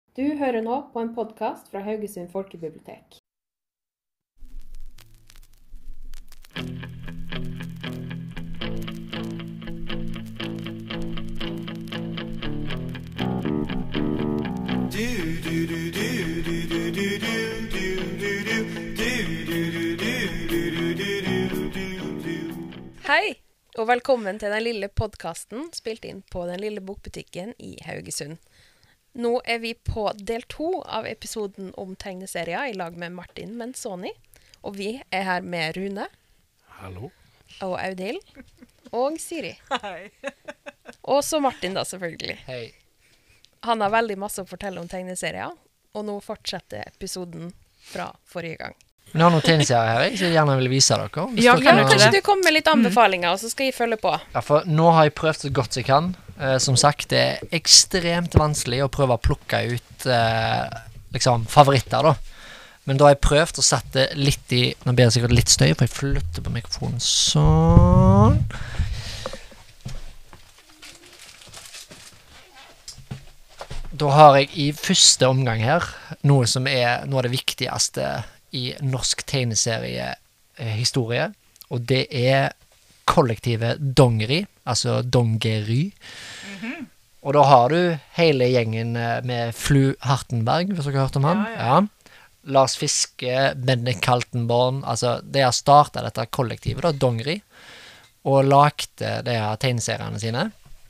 Du hører nå på en podcast fra Haugesund Folkebibliotek. Hei, og velkommen til den lille podcasten spilt inn på den lille bokbutikken i Haugesund. Nå vi på del 2 av episoden om tegneserier i lag med Martin Menzoni. Og vi her med Rune. Hallo. Og Audhild. Og Siri. Hei. Og så Martin da, selvfølgelig. Hei. Han har veldig masse å fortelle om tegneserier, og nå fortsetter episoden fra forrige gang. Men jeg har noen tegneserier her som jeg gjerne vil vise dere. Ja, kanskje du kommer med litt anbefalinger, og så skal jeg følge på. Ja, for nå har jeg prøvd så godt jeg kan. Som sagt, det ekstremt vanskelig å prøve å plukke ut liksom favoritter da. Men da har jeg prøvd å sette litt i, nå blir det sikkert litt støy, for jeg flytter på mikrofonen sånn. Da har jeg i første omgang her noe som noe av det viktigste i norsk tegneseriehistorie, og det kollektive dongeri, altså dongeri. Og da har du hele gjengen med Flu Hartenberg, hvis dere har hørt om han. Ja. Lars Fiske, Bendik Kaltenborn, altså de har startet dette kollektivet, da, dongeri, og lagde de her tegneseriene sine.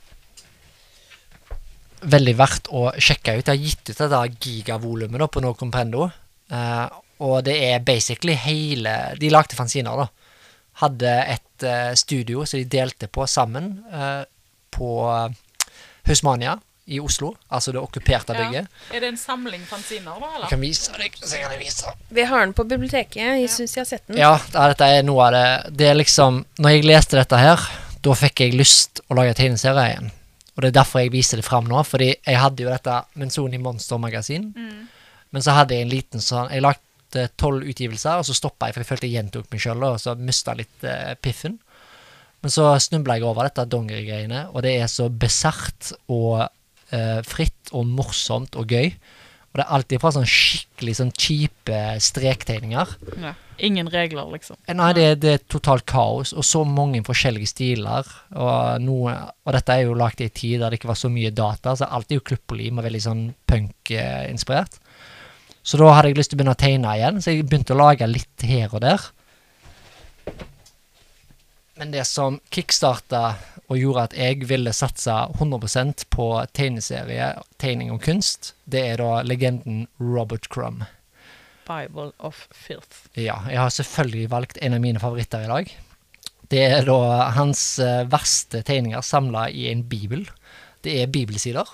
Veldig verdt å sjekke ut. Jeg har gitt ut dette gigavolumet da, på No Comprendo, og det basically hele, de lagde fanziner da, hadde et studio som de delte på sammen på Husmania i Oslo, altså det okkuperte bygget. Ja. Det en samling fanziner da, eller? Jeg kan vise deg, så kan jeg vise. Vi har den på biblioteket, jeg synes jeg har sett den. Ja, dette noe av det. Det liksom, når jeg leste dette her, da fikk jeg lyst å lage tegneserie igjen. Og det derfor jeg viser det frem nå, fordi jeg hadde jo dette Menzoni Monster-magasin, men så hadde jeg en liten sånn, jeg lagde 12 utgivelser, og så stoppet jeg, for jeg følte jeg gjentok meg selv, og så mistet litt piffen. Men så snublet jeg over dette dongeri-greiene, og det så besert og fritt og morsomt og gøy. Og det alltid fra sånn skikkelig sånn kjipe strektegninger. Ja. Ingen regler, liksom. Nei, det totalt kaos, og så mange forskjellige stiler, og dette jo lagt i en tid der det ikke var så mye data, så alt jo klupp og lim og veldig sånn punk-inspirert. Så da hadde jeg lyst til å begynne å tegne igjen, så jeg begynte å lage litt her og der. Men det som kickstartet og gjorde at jeg ville satse 100% på tegneserie, tegning og kunst, det da legenden Robert Crumb. Bible of Filth. Ja, jeg har selvfølgelig valgt en av mine favoritter i dag. Det da hans verste tegninger samlet i en bibel. Det bibelsider.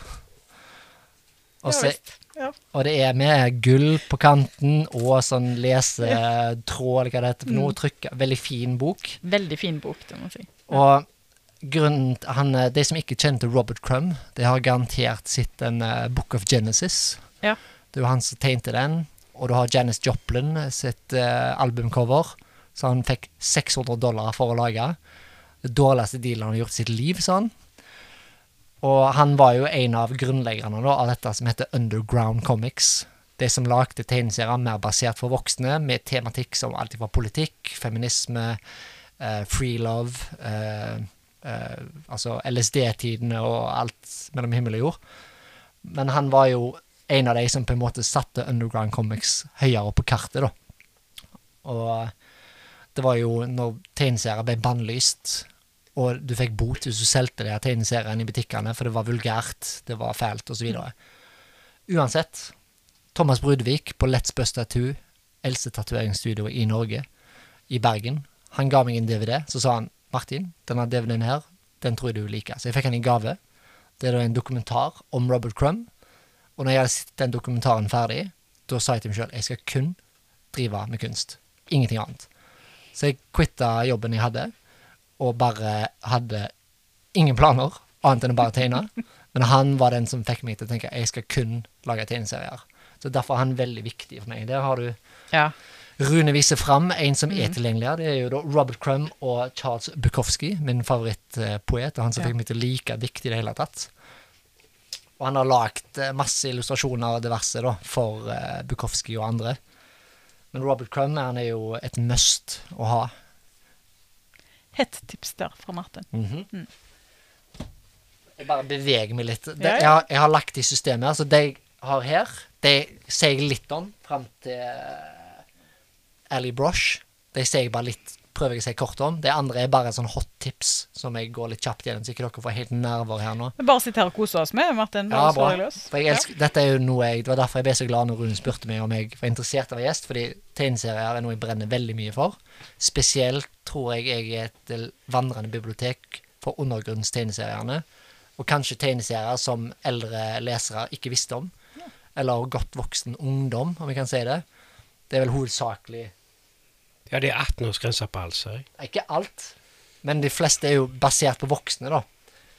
Og det med gull på kanten og sånn lesetråd, eller hva det heter for noe, trykk. Veldig fin bok. Veldig fin bok, det må jeg si. Og grunnen, de som ikke kjente Robert Crumb, de har garantert sett en Book of Genesis. Ja. Det jo han som tegnte den. Og du har Janis Joplin sitt albumcover, så han fikk $600 for å lage. Det dårligste dealen han har gjort i sitt liv, sånn. Og han var jo en av grunnleggerne da, av dette som heter Underground Comics. De som lagde tegneserier mer basert for voksne, med tematikk som alt fra politikk, feminisme, free love, altså LSD-tidene og alt mellom himmel og jord. Men han var jo en av de som på en måte satte Underground Comics høyere på kartet da. Og det var jo når tegneserier ble bannlyst, og du fikk bot hvis du selte de her tegneseriene i butikkene, for det var vulgært, det var fælt og så videre. Uansett, Thomas Brudvik på Let's Bust Tattoo, eldste tatoveringsstudio i Norge, i Bergen, han ga meg en DVD, så sa han, Martin, denne DVD-en her, den tror jeg du liker. Så jeg fikk han i gave. Det da en dokumentar om Robert Crumb, og når jeg hadde sett den dokumentaren ferdig, da sa jeg til meg selv, jeg skal kun drive med kunst. Ingenting annet. Så jeg kvittet jobben jeg hadde, og bare hadde ingen planer, annet enn å bare tegne. Men han var den som fikk meg til å tenke, jeg skal kun lage tegneserier. Så derfor er han veldig viktig for meg. Der har du Rune viser frem en som tilgjengelig her. Det jo da Robert Crumb og Charles Bukowski, min favorittpoet, og han som fikk meg til å like dikt i det hele tatt. Og han har lagt masse illustrasjoner og diverse da, for Bukowski og andre. Men Robert Crumb, han er jo et must å ha. Hett tips der fra Martin. Jeg bare beveger meg litt. Ja. Jeg har lagt i systemet her, så det jeg har her, det sier jeg litt om frem til Ali Brosh. Det sier jeg bare litt, prøver jeg å si kort om. Det andre er bare sånn hot tips, som jeg går litt kjapt gjennom, så ikke dere får helt nerver her nå. Vi bare sitter her og koser oss med, Martin. Ja, Bare bra. slår jeg løs. For jeg elsker, dette er jo noe det var derfor jeg ble så glad når Rune spurte meg om jeg var interessert av gjest, fordi tegneserier er noe jeg brenner veldig mye for. Spesielt tror jeg er et vandrende bibliotek for undergrunnstegneseriene, og kanskje tegneserier som eldre lesere ikke visste om, eller godt voksen ungdom, om jeg kan si det. Det er vel hovedsakelig... Ja, det er 18-årsgrenser på alt, ser jeg. Ikke alt, men de fleste er jo basert på voksne, da.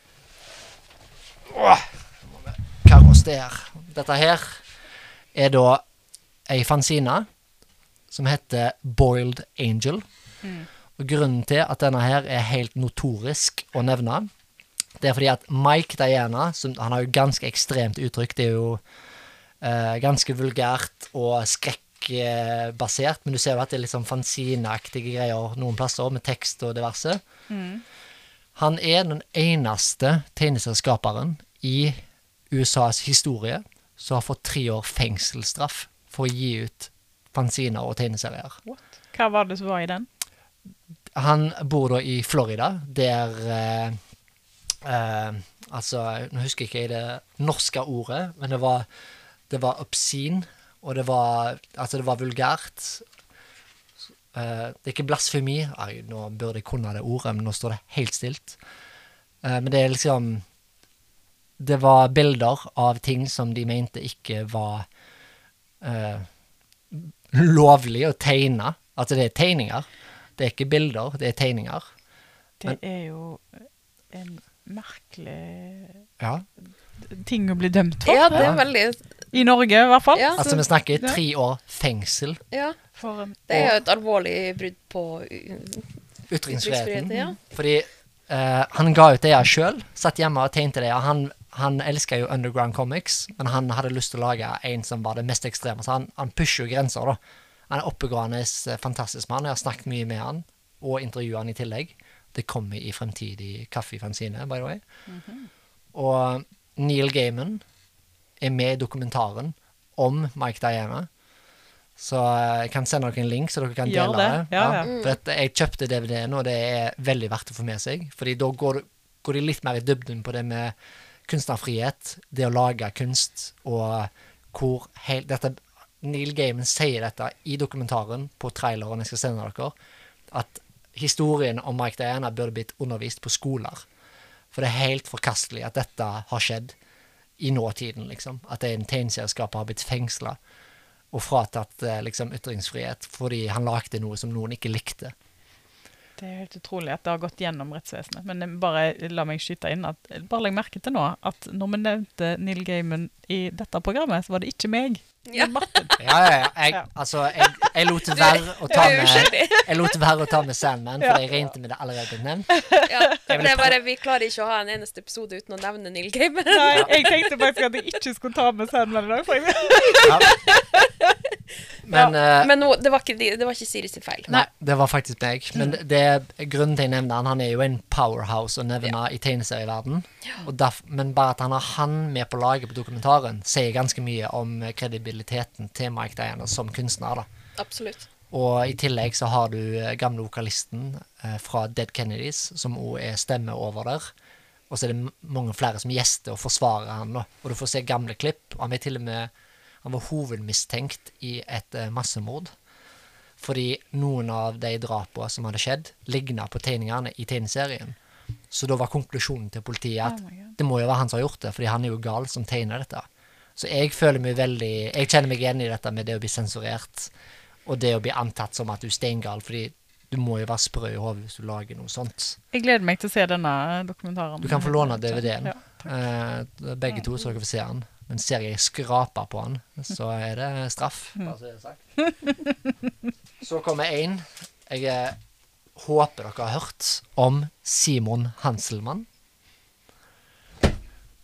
Hva hos det her? Dette her er da en fanzine som heter Boiled Angel. Og grunnen til at denne her er helt notorisk å nevne, det er fordi at Mike Diana, han har jo ganske ekstremt uttrykk, det er jo ganske vulgært og skrekkbasert, men du ser jo at det er litt sånn fanzineaktige greier noen plasser, med tekst og diverse. Han er den eneste tegneserieskaperen i USAs historie som har fått 3 år fengselsstraff for å gi ut fanziner og tegneserier. What? Hva var det som var i den? Han bor da i Florida, der altså, nå husker ikke jeg det norske ordet, men det var obscene, og det var vulgært. Det er ikke blasfemi. Nå burde jeg kunne det ordet, men nå står det helt stilt. Men det er liksom, det var bilder av ting som de mente ikke var lovlig å tegne. Altså det er tegninger. Det er ikke bilder, det er tegninger. Det er jo en merkelig Ja. ting å bli dømt for. Ja, det er veldig... I Norge, i hvert fall. Ja. Altså vi snakker 3 år fengsel. Ja, For en, det er jo et alvorlig brudd på Ytringsfriheten. ytringsfriheten, ja. Fordi han ga ut det jeg selv, satt hjemme og tegnte det, og han elsket jo Underground Comics, men han hadde lyst til å lage en som var det mest ekstreme, så han pusher jo grenser da. Han er oppegående, fantastisk mann, jeg har snakket mye med han, og intervjuet han i tillegg. Det kommer i fremtidig kaffefanzine, by the way. Og Neil Gaiman er med i dokumentaren om Mike Diana, så jeg kan sende dere en link så dere kan Gjør dele det. det, ja. For at jeg kjøpte DVD-en, og det er veldig verdt å få med seg, fordi da går de litt mer i dybden på det med kunstnerfrihet, det å lage kunst, og hvor Neil Gaiman sier dette i dokumentaren på traileren jeg skal sende dere, at historien om Mike Diana burde blitt undervist på skoler. For det er helt forkastelig at dette har skjedd i nåtiden, liksom. At en tegneserieskaper har blitt fengslet og fratatt liksom, ytringsfrihet fordi han lagde noe som noen ikke likte. Det er helt utrolig at det har gått gjennom rettsvesenet. Men bare la meg skyte inn at bare legg merke til nå at når vi nevnte Neil Gaiman i dette programmet, så var det ikke meg. Ja. Martin. Jeg lot være å ta med jeg lot være å ta med Sandman, for jeg regnet med det allerede nevnt. Ja, det er bare, vi klarer ikke å ha en eneste episode uten å nevne Neil Gaiman. Nei, jeg tenkte faktisk at jeg ikke skulle ta med Sandman i dag. For Ja. Men, Men nå, det var ikke Siri sin feil. nei, det var faktisk meg. Men det er grunnen til jeg nevner han er jo en powerhouse å nevne i tegneserieverden. Men bare at han har han med på laget på dokumentaren, sier ganske mye om kredibiliteten til Mike Diana som kunstner, da. Absolutt. Og i tillegg så har du gamle vokalisten fra Dead Kennedys, som også er stemme over der. Og så er det mange flere som gjester og forsvarer han, da. Og du får se gamle klipp. Han var hovedmistenkt i et massemord. Fordi noen av de drapene som hadde skjedd, lignet på tegningene i tegneserien. Så da var konklusjonen til politiet at det må jo være han som har gjort det, fordi han er jo gal som tegner dette. Så jeg kjenner meg igjen i dette med det å bli sensurert, og det å bli antatt som at du er steingal, fordi du må jo være sprø i hodet hvis du lager noe sånt. Jeg gleder meg til å se denne dokumentaren. Du kan få låne DVD-en. Ja. Begge to, så dere får se den. Men ser jeg skraper på den, så er det straff. Bare så er det sagt. Så kommer en. Jeg håper dere har hørt om Simon Hanselmann.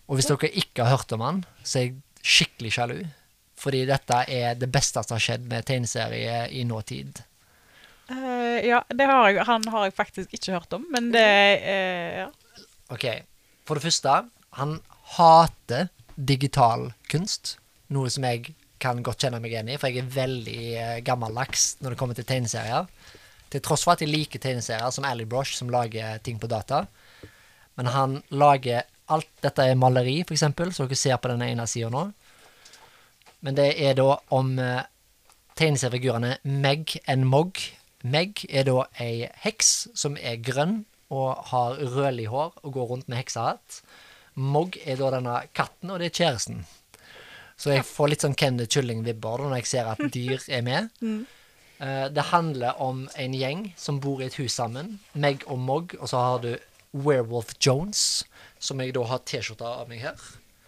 Og hvis dere ikke har hørt om han, så er jeg skikkelig sjalu. Fordi dette er det beste som har skjedd med tegneserie i nåtid. Ja, han har jeg faktisk ikke hørt om, men det ja. Ok, for det første, han hater digital kunst, noe som jeg kan godt kjenne meg igjen i, for jeg er veldig gammeldags når det kommer til tegneserier. Til tross for at jeg liker tegneserier som Ali Brosh, som lager ting på data. Men han lager alt, dette er maleri for eksempel, så dere ser på denne ene siden nå. Men det er da om tegneseriefigurene Meg and Mog. Meg er da ei heks som er grønn og har rødlig hår og går rundt med heksehatt. Mog er da denne katten, og det er kjæresten. Så jeg får litt sånn Ken the Kylling-vibber når jeg ser at dyr er med. Det handler om en gjeng som bor i et hus sammen. Meg og Mog, og så har du Werewolf Jones, som jeg da har t-skjorta av meg her.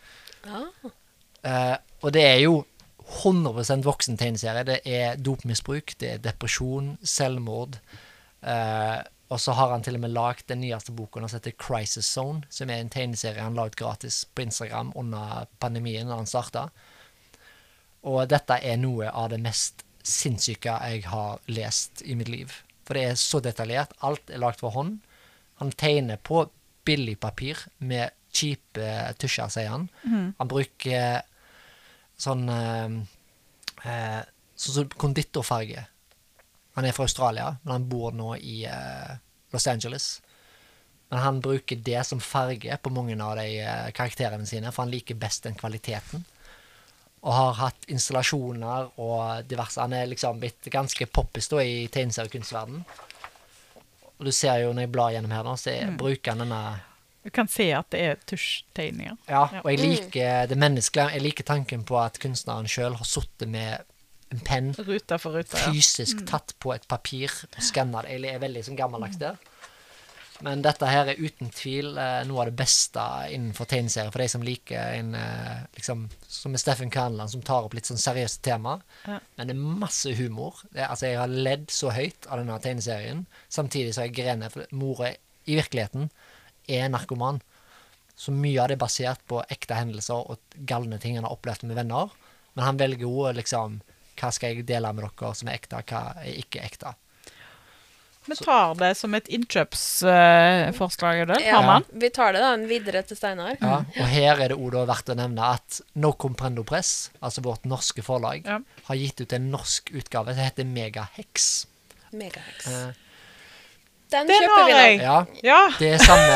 Og det er jo 100% voksen tegneserie. Det er dopmisbruk, det er depresjon, selvmord. Og så har han til og med lagt den nyeste boken som heter Crisis Zone, som er en tegneserie han laget gratis på Instagram under pandemien da han startet. Og dette er noe av det mest sinnssyke jeg har lest i mitt liv. For det er så detaljert. Alt er lagt for hånd. Han tegner på billig papir med kjipe tusjer, sier han. Han bruker sånn konditorfarge. Han er fra Australia, men han bor nå i Los Angeles. Men han bruker det som farge på mange av de karakterene sine, for han liker best den kvaliteten. Og har hatt installasjoner og diverse. Han er liksom blitt ganske poppis da i tegneseriekunstverden. Og du ser jo når jeg blar gjennom her nå, så bruker han denne... Du kan se at det er tusjtegninger. Ja, og jeg liker det menneskelige. Jeg liker tanken på at kunstneren selv har suttet med en penn, ruta for ruta, fysisk tatt på et papir og skannet det. Jeg er veldig som gammeldags der. Men dette her er uten tvil noe av det beste innenfor tegneserier, for de som liker en, liksom, som er Steffen Kernland, som tar opp litt sånn seriøse tema. Men det er masse humor. Altså, jeg har ledd så høyt av denne tegneserien, samtidig så har jeg grenet, for mora i virkeligheten er narkoman. Så mye av det er basert på ekte hendelser og galne ting han har opplevd med venner. Men han velger jo liksom, hva skal jeg dele med dere som er ekte, hva er ikke ekte. Vi tar det som et innkjøpsforslag, vi tar det da videre til Steinar. Ja, og her er det også verdt å nevne at No Comprendo Press, altså vårt norske forlag, har gitt ut en norsk utgave som heter Megahex. Megahex. Den kjøper vi da. Ja, det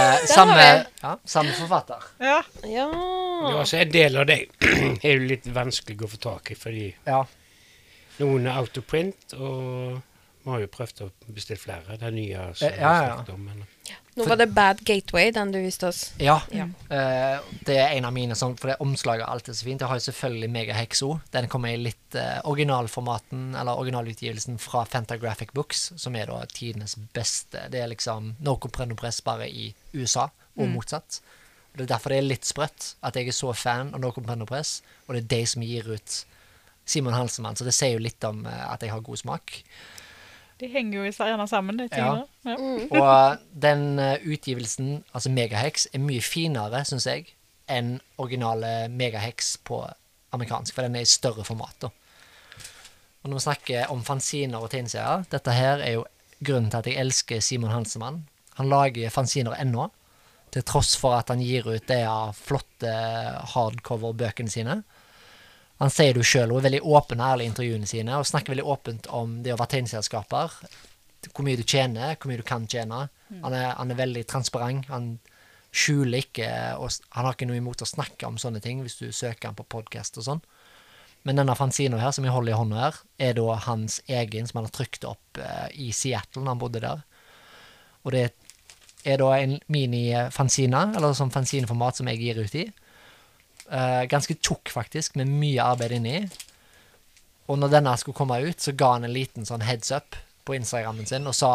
er samme forfatter. Ja, så en del av det er jo litt vanskelig å få tak i, fordi noen er autoprint, og vi har jo prøvd å bestille flere. Det er nye som vi har snakket om. Nå var det Bad Gateway, den du viste oss. Ja. Det er en av mine, for det omslaget er alltid så fint. Jeg har jo selvfølgelig Megahex også. Den kommer i litt originalformaten, eller originalutgivelsen fra Fantagraphic Books, som er da tidenes beste. Det er liksom No Comprendo Press bare i USA, og motsatt. Og det er derfor det er litt sprøtt at jeg er så fan av No Comprendo Press, og det er de som gir ut Simon Hansemann, så det sier jo litt om at jeg har god smak. De henger jo gjerne sammen, de tingene. Og den utgivelsen, altså Megahex, er mye finere, synes jeg, enn originale Megahex på amerikansk, for den er i større format da. Og når vi snakker om fanziner og tegneserier, dette her er jo grunnen til at jeg elsker Simon Hansemann. Han lager fanziner ennå, til tross for at han gir ut de flotte hardcover-bøkene sine. Han sier det jo selv, og er veldig åpen og ærlig i intervjuene sine, og snakker veldig åpent om det å være tegneserieskaper, hvor mye du tjener, hvor mye du kan tjene. Han er veldig transparent, han skjuler ikke, og han har ikke noe imot å snakke om sånne ting, hvis du søker han på podcast og sånn. Men denne fanzinen her, som jeg holder i hånda her, er da hans egen, som han har trykt opp i Seattle når han bodde der. Og det er da en mini-fanzine, eller sånn fanzineformat som jeg gir ut i. Ganske tjukk faktisk, med mye arbeid inni. Og når denne skulle komme ut, så ga han en liten sånn heads up på Instagrammen sin, og sa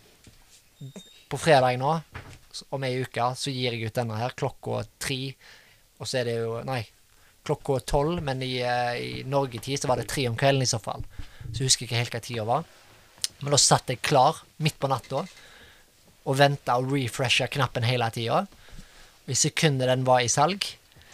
på fredag nå, om en uke, så gir jeg ut denne her klokka 3, og så er det jo, klokka 12, men i Norge-tid så var det 3 om kvelden i så fall. Så jeg husker ikke helt hva tida var. Men da satt jeg klar, midt på natta, og ventet og refreshet knappen hele tida. Og i sekundet den var i salg,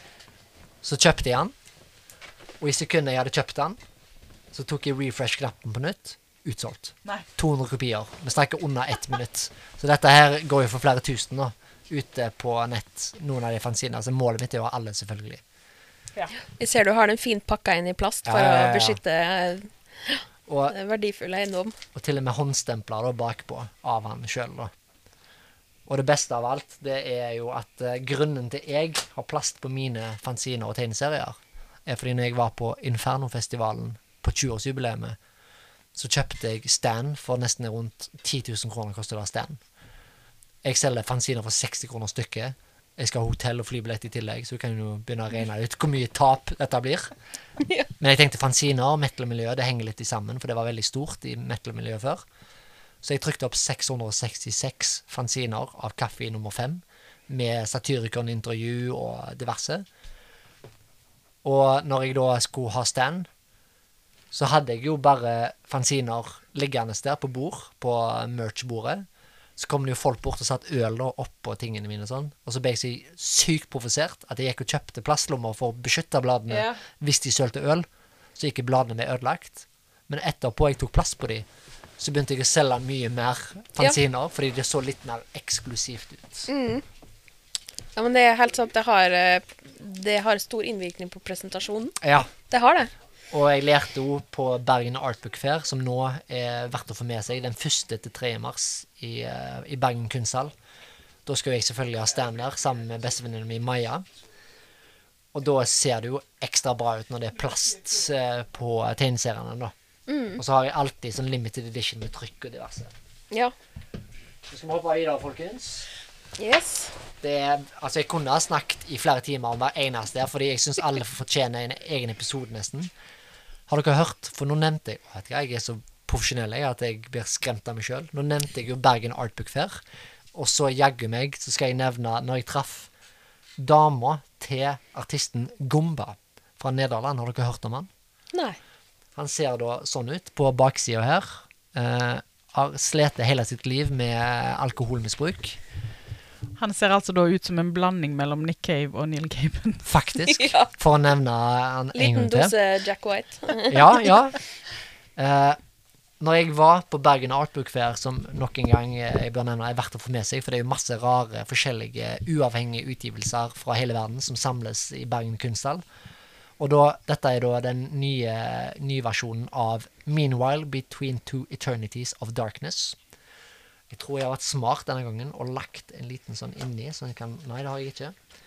Så kjøpte jeg den, og i sekundet jeg hadde kjøpt den, så tok jeg refresh-knappen på nytt, utsolgt. Nei. 200 kopier. Vi snakker under 1 minutt. Så dette her går jo for flere tusen da, ute på nett, noen av de fanziner. Så målet mitt er jo å ha alle, selvfølgelig. Ja. Jeg ser du har den fint pakket inn i plast for å beskytte Og, verdifull eiendom. og til og med håndstempler da, bakpå av han selv da. Og det beste av alt, det er jo at grunnen til jeg har plast på mine fanziner og tegneserier, er fordi når jeg var på Inferno-festivalen på 20-årsjubileet, så kjøpte jeg stand for nesten rundt 10 000 kroner kostet det stand. Jeg selger fanziner for 60 kroner stykket. Jeg skal ha hotell og flybillett i tillegg, så du kan jo begynne å regne ut hvor mye tap dette blir. Ja. Men jeg tenkte fanziner og metal-miljøet, det henger litt i sammen, for det var veldig stort i metal-miljøet før. Så jeg trykte opp 666 fanziner av Kaffe nummer 5, med Satyricon-intervju og diverse. Og når jeg da skulle ha stand, så hadde jeg jo bare fanziner liggende der på bord, på merch-bordet. Så kom det jo folk bort og satt øl da oppå tingene mine og sånn. Og så ble jeg så sykt provosert at jeg gikk og kjøpte plastlommer for å beskytte bladene hvis de sølte øl. Så gikk bladene med ødelagt. Men etterpå jeg tok plass på de, så begynte jeg å selge mye mer fanziner, fordi det så litt mer eksklusivt ut. Ja, men det er helt sant. Det har stor innvirkning på presentasjonen. Ja. Det har det. Og jeg lærte jo på Bergen Artbook Fair, som nå er verdt å få med seg, den 1. til 3. mars i Bergen Kunsthall. Da skal jeg selvfølgelig ha stand der, sammen med bestevenninnen min Maja. Og da ser det jo ekstra bra ut når det er plast på tegneseriene da. Og så har jeg alltid sånn limited edition med trykk og diverse. Ja. Så skal vi hoppe videre, folkens. Yes. Altså jeg kunne ha snakket i flere timer om hver eneste der, fordi jeg synes alle fortjener en egen episode nesten. Har dere hørt? For nå nevnte jeg er så profesjonell at jeg blir skremt av meg selv. Nå nevnte jeg jo Bergen Artbook Fair, og så jaggu meg, så skal jeg nevne når jeg traff dama til artisten Gumba fra Nederland. Har dere hørt om han? Nei. Han ser da sånn ut på baksiden her. Har slet hele sitt liv med alkoholmisbruk. Han ser altså da ut som en blanding mellom Nick Cave og Neil Gaiman. Faktisk, Ja. for å nevne han en gang Liten til. dose Jack White. Ja. Når jeg var på Bergen Artbook Fair, som nok en gang jeg bør nevne er verdt å få med seg, for det er jo masse rare, forskjellige, uavhengige utgivelser fra hele verden som samles i Bergen Kunsthall. Og dette er da den nye versjonen av Meanwhile Between Two Eternities of Darkness. Jeg tror jeg har vært smart denne gangen og lagt en liten sånn inni, så jeg kan... Nei, det har jeg ikke.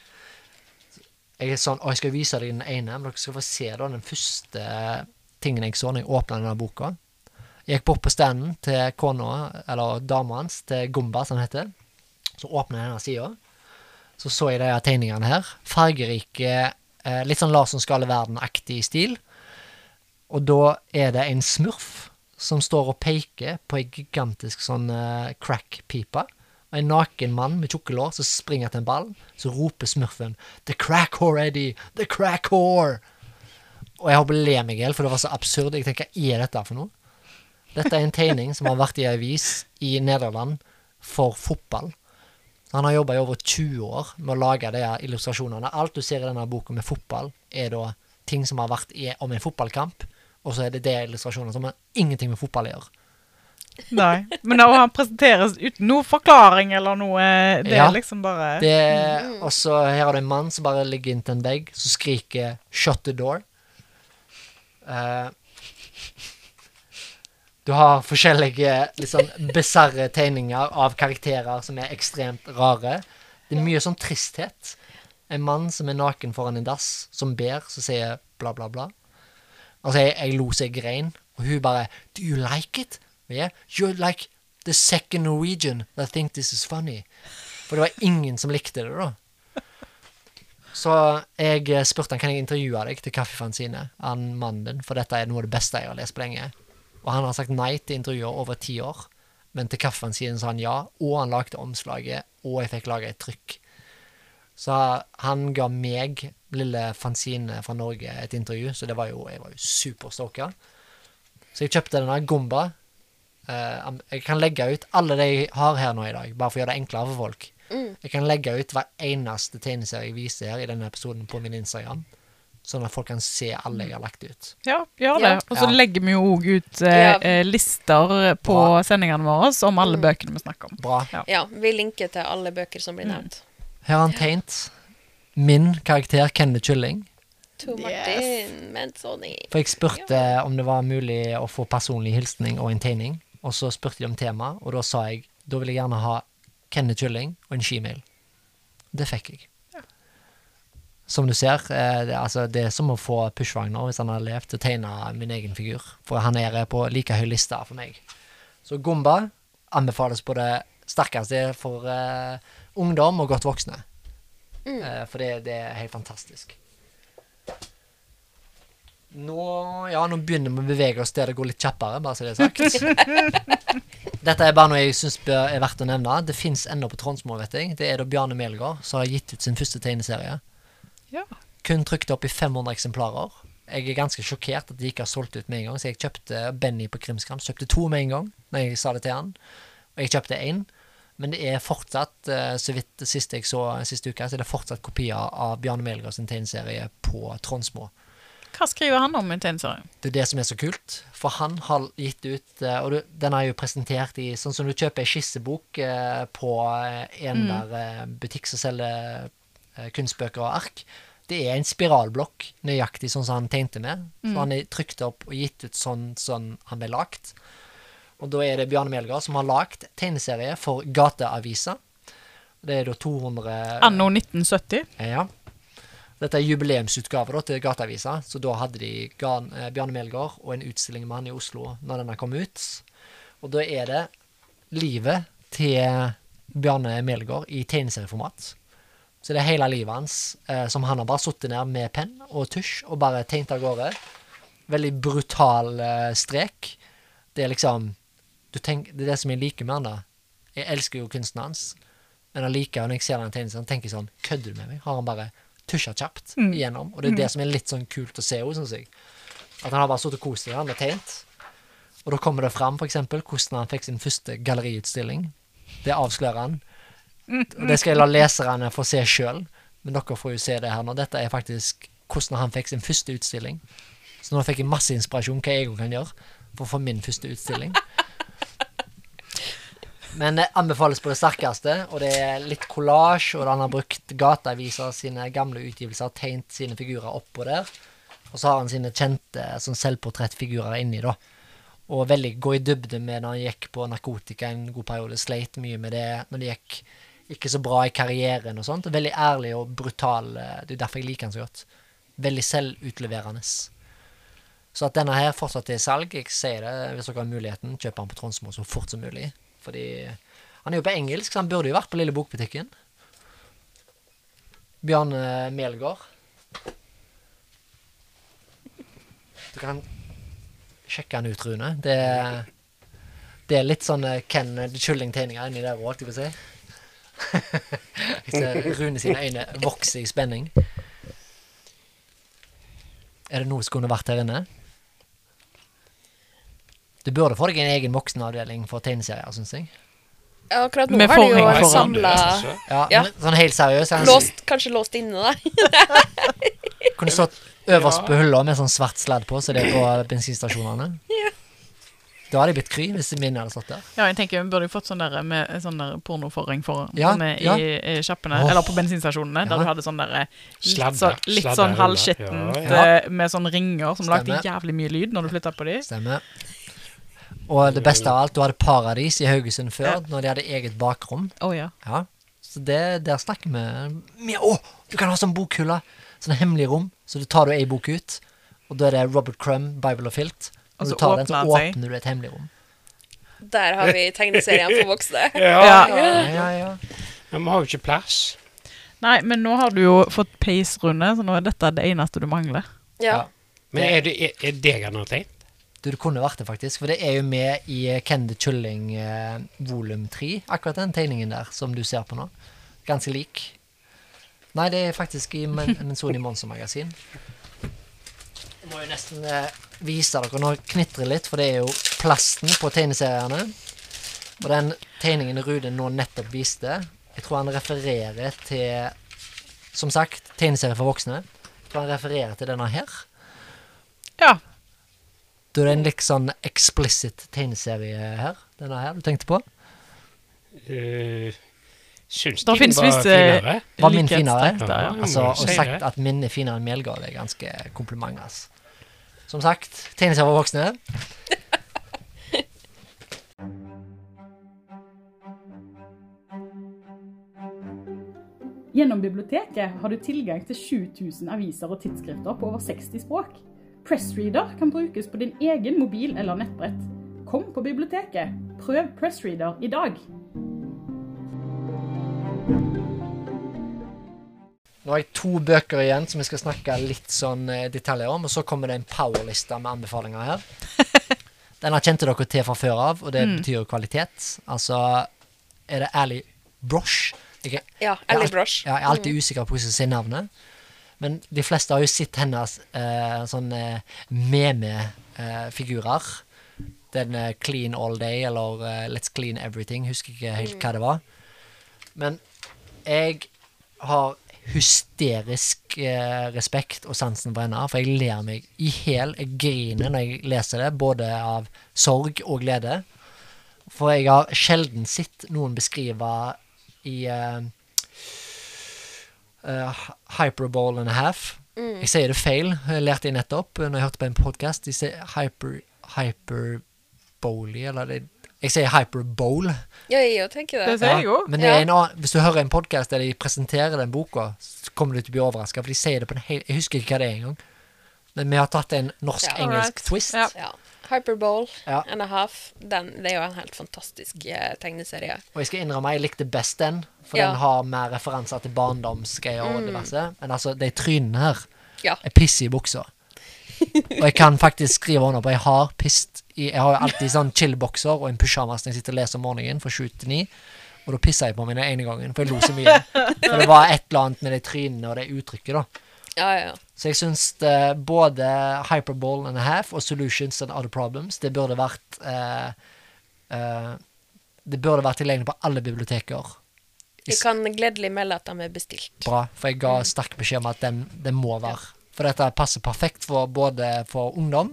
Jeg er sånn, jeg skal vise deg den ene, men dere skal få se da den første tingen jeg så når jeg åpnet denne boka. Jeg gikk bort på standen til kona, eller dama hans, til Gumba, som det heter. Så åpnet jeg denne siden. Så jeg de her tegningene her. Fargerike, litt sånn Larsson Skale Verden-aktig stil. Og da er det en smurf som står og peker på en gigantisk sånn crack-pipa. Og en naken mann med tjukkelår som springer til en ball, så roper smurfen «The crack whore, Eddie! The crack whore!» Og jeg håper le meg ihjel, for det var så absurd. Jeg tenker, hva er dette for noe? Dette er en tegning som har vært i avis i Nederland for fotball. Så han har jobbet i over 20 år med å lage de her illustrasjonene. Alt du ser i denne boken med fotball er da ting som har vært om en fotballkamp, og så er det illustrasjoner som har ingenting med fotball å gjøre. Nei, men når han presenteres uten noe forklaring eller noe, det er liksom bare... Og så her har du en mann som bare ligger inn til en vegg, så skriker «Shut the door». Du har forskjellige liksom bizarre tegninger av karakterer som er ekstremt rare. Det er mye sånn tristhet. En mann som er naken foran en dass, som ber, så sier bla bla bla. Altså, jeg lo seg grein, og hun bare, do you like it? Yeah, you're like the second Norwegian that think this is funny. For det var ingen som likte det da. Så jeg spurte han, kan jeg intervjue deg til Kaffefanzine, han mannen din, for dette er noe av det beste jeg har lest på lenge. Og han har sagt nei til intervjuer over 10 år, men til Kaffefanzine sa han ja, og han lagde omslaget, og jeg fikk lage et trykk. Så han ga meg, lille fanzine fra Norge, et intervju, så jeg var jo superstoket. Så jeg kjøpte denne Gumba. Jeg kan legge ut alle de jeg har her nå i dag, bare for å gjøre det enklere for folk. Jeg kan legge ut hver eneste tegneserie jeg viser her i denne episoden på min Instagram. sånn at folk kan se alle jeg har lagt ut. Ja, gjør det. Og så legger vi jo også ut lister på sendingene våre om alle bøkene vi snakker om. Bra. Ja, vi linker til alle bøker som blir nevnt. Her har han tegnet min karakter, Kenneth Kylling. To Martin Menzoni. For jeg spurte om det var mulig å få personlig hilsning og en tegning, og så spurte de om tema, og da sa jeg, da vil jeg gjerne ha Kenneth Kylling og en Gmail. Det fikk jeg. Som du ser, det er som å få Pushwagner hvis han har levd til å tegne min egen figur, for han er på like høy lista for meg. Så Gumba anbefales på det sterkeste for ungdom og godt voksne. For det er helt fantastisk. Nå begynner vi å bevege oss der det går litt kjappere, bare så det er sagt. Dette er bare noe jeg synes er verdt å nevne. Det finnes enda på Tronsmo, vet jeg. Det er da Bjarne Melgaard som har gitt ut sin første tegneserie. Ja. Kun trykt opp i 500 eksemplarer. Jeg er ganske sjokkert at de ikke har solgt ut med en gang, så jeg kjøpte Benny på Krimskrams. Kjøpte 2 med en gang, når jeg sa det til han. Og jeg kjøpte 1. Men det er fortsatt, så vidt det siste jeg så siste uka, så er det fortsatt kopier av Bjarne Melgaard sin tegneserie på Tronsmo. Hva skriver han om i tegneserien? Det er det som er så kult, for han har gitt ut, og den er jo presentert i, sånn som du kjøper en skissebok på en der butikk som selger kunstbøker og ark. Det er en spiralblokk, nøyaktig sånn som han tegnte med. Så han er trykt opp og gitt ut sånn han ble lagt. Og da er det Bjarne Melgaard som har lagt tegneserie for Gateavisa. Det er da 200... Anno 1970? Ja. Dette er jubileumsutgave da, til Gateavisa, så da hadde de Bjarne Melgaard og en utstilling med han i Oslo når denne kom ut. Og da er det livet til Bjarne Melgaard i tegneserieformat. Så det er hele livet hans, som han har bare suttet ned med penn og tusj og bare tegnet av gårde. Veldig brutal strek. Det er liksom, det er det som jeg liker med han da. Jeg elsker jo kunsten hans, men jeg liker, når jeg ser den tegneserien, tenker jeg sånn, kødder du med meg? Har han bare tusja kjapt igjennom, og det er det som er litt sånn kult å se hos, synes jeg. At han har bare stått og kost i han og tegnet. Og da kommer det fram, for eksempel, hvordan han fikk sin første galleriutstilling. Det avslører han. Og det skal jeg la leserne få se selv, men dere får jo se det her nå. Dette er faktisk hvordan han fikk sin første utstilling. Så nå fikk jeg masse inspirasjon hva jeg kan gjøre for å få min første utstilling. Men det anbefales på det sterkeste, og det er litt collage, og han har brukt Gateavisa sine gamle utgivelser, tegnet sine figurer oppå der, og så har han sine kjente sånn selvportrettfigurer inni da, og veldig gå i dybde med når han gikk på narkotika en god periode, sleit mye med det, når det gikk ikke så bra i karrieren og sånt, veldig ærlig og brutal, det er derfor jeg liker han så godt, veldig selvutleverende. Så at denne her fortsatt er salg, jeg sier det, hvis dere har muligheten, kjøp han på Tronsmo så fort som mulig. Fordi han er jo på engelsk, så han burde jo vært på Lille Bokbutikken. Bjarne Melgaard. Du kan sjekke han ut, Rune. Det er litt sånn Ken Kylling-tegninger inni der, holdt jeg på å si. Jeg ser Rune sine øyne vokse i spenning. Er det noe som kunne vært her inne? Du burde få deg en egen voksenavdeling for tegneserier, synes jeg. Ja, akkurat nå har de jo samlet... Ja, sånn helt seriøst. Kanskje låst inne da. Kunne stått øverst på hylla med sånn svart sladd på, så det er på bensinstasjonene. Ja. Da hadde jeg blitt kry hvis min hadde stått der. Ja, jeg tenker vi burde jo fått sånn der med sånn der pornoforring for i kjappene, eller på bensinstasjonene, der du hadde sånn der litt sånn halvskittent med sånn ringer som lagde jævlig mye lyd når du flyttet på de. Stemmer. Og det beste av alt, du hadde Paradis i Haugesund før, når de hadde eget bakrom. Ja. Så der snakker vi du kan ha sånn bokhylla, sånn hemmelig rom, så du tar en bok ut, og da er det Robert Crumb, Bible og Filt, og du tar den, så åpner du et hemmelig rom. Der har vi tegneserien for voksne. Ja. Men vi har jo ikke plass. Nei, men nå har du jo fått peisrunde, så nå er dette det eneste du mangler. Ja. Men er det han har tenkt? Det kunne vært det faktisk, for det er jo med i Kenneth Kylling volum 3, akkurat den tegningen der, som du ser på nå. Ganske lik. Nei, det er faktisk i Menzoni Monster-magasin. Jeg må jo nesten vise dere, nå knitrer litt, for det er jo plasten på tegneseriene. Og den tegningen Rude nå nettopp viste, jeg tror han refererer til, som sagt, tegneserie for voksne. kan referere til denne her. Ja. Du er en litt sånn explicit tegneserie her, denne her, du tenkte på? Syns din var finere? Var min finere? Ja. Altså, og sagt at min er finere enn Melgaard, det er ganske kompliment, altså. Som sagt, tegneserie for voksne. Gjennom biblioteket har du tilgang til 7000 aviser og tidsskrifter på over 60 språk. Pressreader kan brukes på din egen mobil eller nettbrett. Kom på biblioteket. Prøv Pressreader i dag. Nå har jeg 2 bøker igjen som vi skal snakke litt sånn detaljer om, og så kommer det en powerliste med anbefalinger her. Denne kjente dere til fra før av, og det betyr kvalitet. Altså, er det Ali Brosh? Ali Brosh. Jeg er alltid usikker på hvordan jeg sier navnet. Men de fleste har jo sett hennes sånne meme-figurer. Den Clean All Day, eller Let's Clean Everything, husker ikke helt hva det var. Men jeg har hysterisk respekt og sansen for henne, for jeg ler meg i hel, jeg griner når jeg leser det, både av sorg og glede. For jeg har sjelden sett noen beskrive i hyperbole and a half. Jeg sier det feil, jeg lærte det nettopp når jeg hørte på en podcast. De sier hyperbole, eller det, jeg sier hyperbole. Ja, jeg tenker det. Det sier jeg jo. Men det er en annen, hvis du hører en podcast der de presenterer den boka, så kommer du til å bli overrasket, for de sier det på en jeg husker ikke hva det er engang. Men vi har tatt en norsk-engelsk twist. Ja. Hyperbole and a half, det er jo en helt fantastisk tegneserie. Og jeg skal innrømme, jeg likte best den, for den har mer referanser til barndomsgreier og diverse. Men altså, de trynene her er piss i buksa. Og jeg kan faktisk skrive under på, jeg har jo alltid sånn chill-bokser og en pyjamas når jeg sitter og leser om morgenen fra 7 til 9, og da pisser jeg på mine ene gangen, for jeg lo så mye. For det var et eller annet med de trynene og det uttrykket da. Ja. Så jeg synes både Hyperbole and a Half og Solutions and Other Problems, det burde vært tilgjengelig på alle biblioteker. Jeg kan gledelig melde at de er bestilt. Bra, for jeg ga sterk beskjed om at den må være. For dette passer perfekt for både for ungdom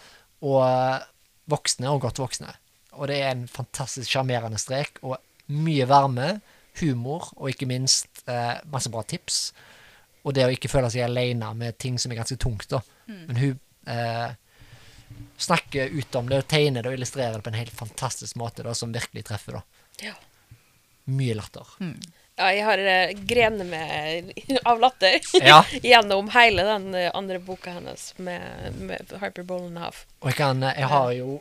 og voksne og godt voksne. Og det er en fantastisk charmerende strek, og mye varme, humor, og ikke minst masse bra tips. Og det å ikke føle seg alene med ting som er ganske tungt da. Men hun snakker ut om det, og tegner det og illustrerer det på en helt fantastisk måte da, som virkelig treffer da. Ja. Mye latter. Ja, jeg har grenet med av latter gjennom hele den andre boka hennes med Hyperbole and a Half. Og jeg har jo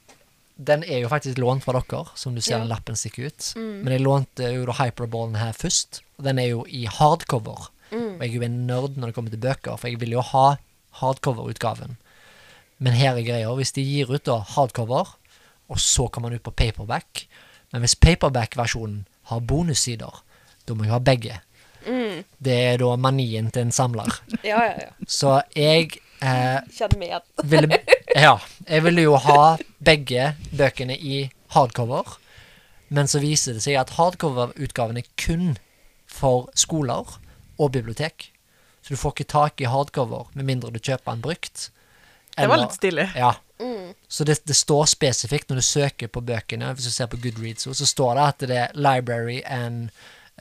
den er jo faktisk lånt fra dere, som du ser den lappen stikke ut. Men jeg lånte jo da Hyperbole and a Half først, og den er jo i hardcover. Og jeg er jo en nerd når det kommer til bøker, for jeg vil jo ha hardcover-utgaven. Men her er greia, hvis de gir ut da hardcover, og så kommer man ut på paperback, men hvis paperback-versjonen har bonussider, da må jeg ha begge. Det er da manien til en samler. Ja. Så jeg kjenner meg igjen. Jeg ville jo ha begge bøkene i hardcover, men så viser det seg at hardcover-utgaven er kun for skoler og bibliotek. Så du får ikke tak i hardcover med mindre du kjøper den brukt. Det var litt stilig. Ja. Så det står spesifikt når du søker på bøkene, hvis du ser på Goodreads, så står det at det er library and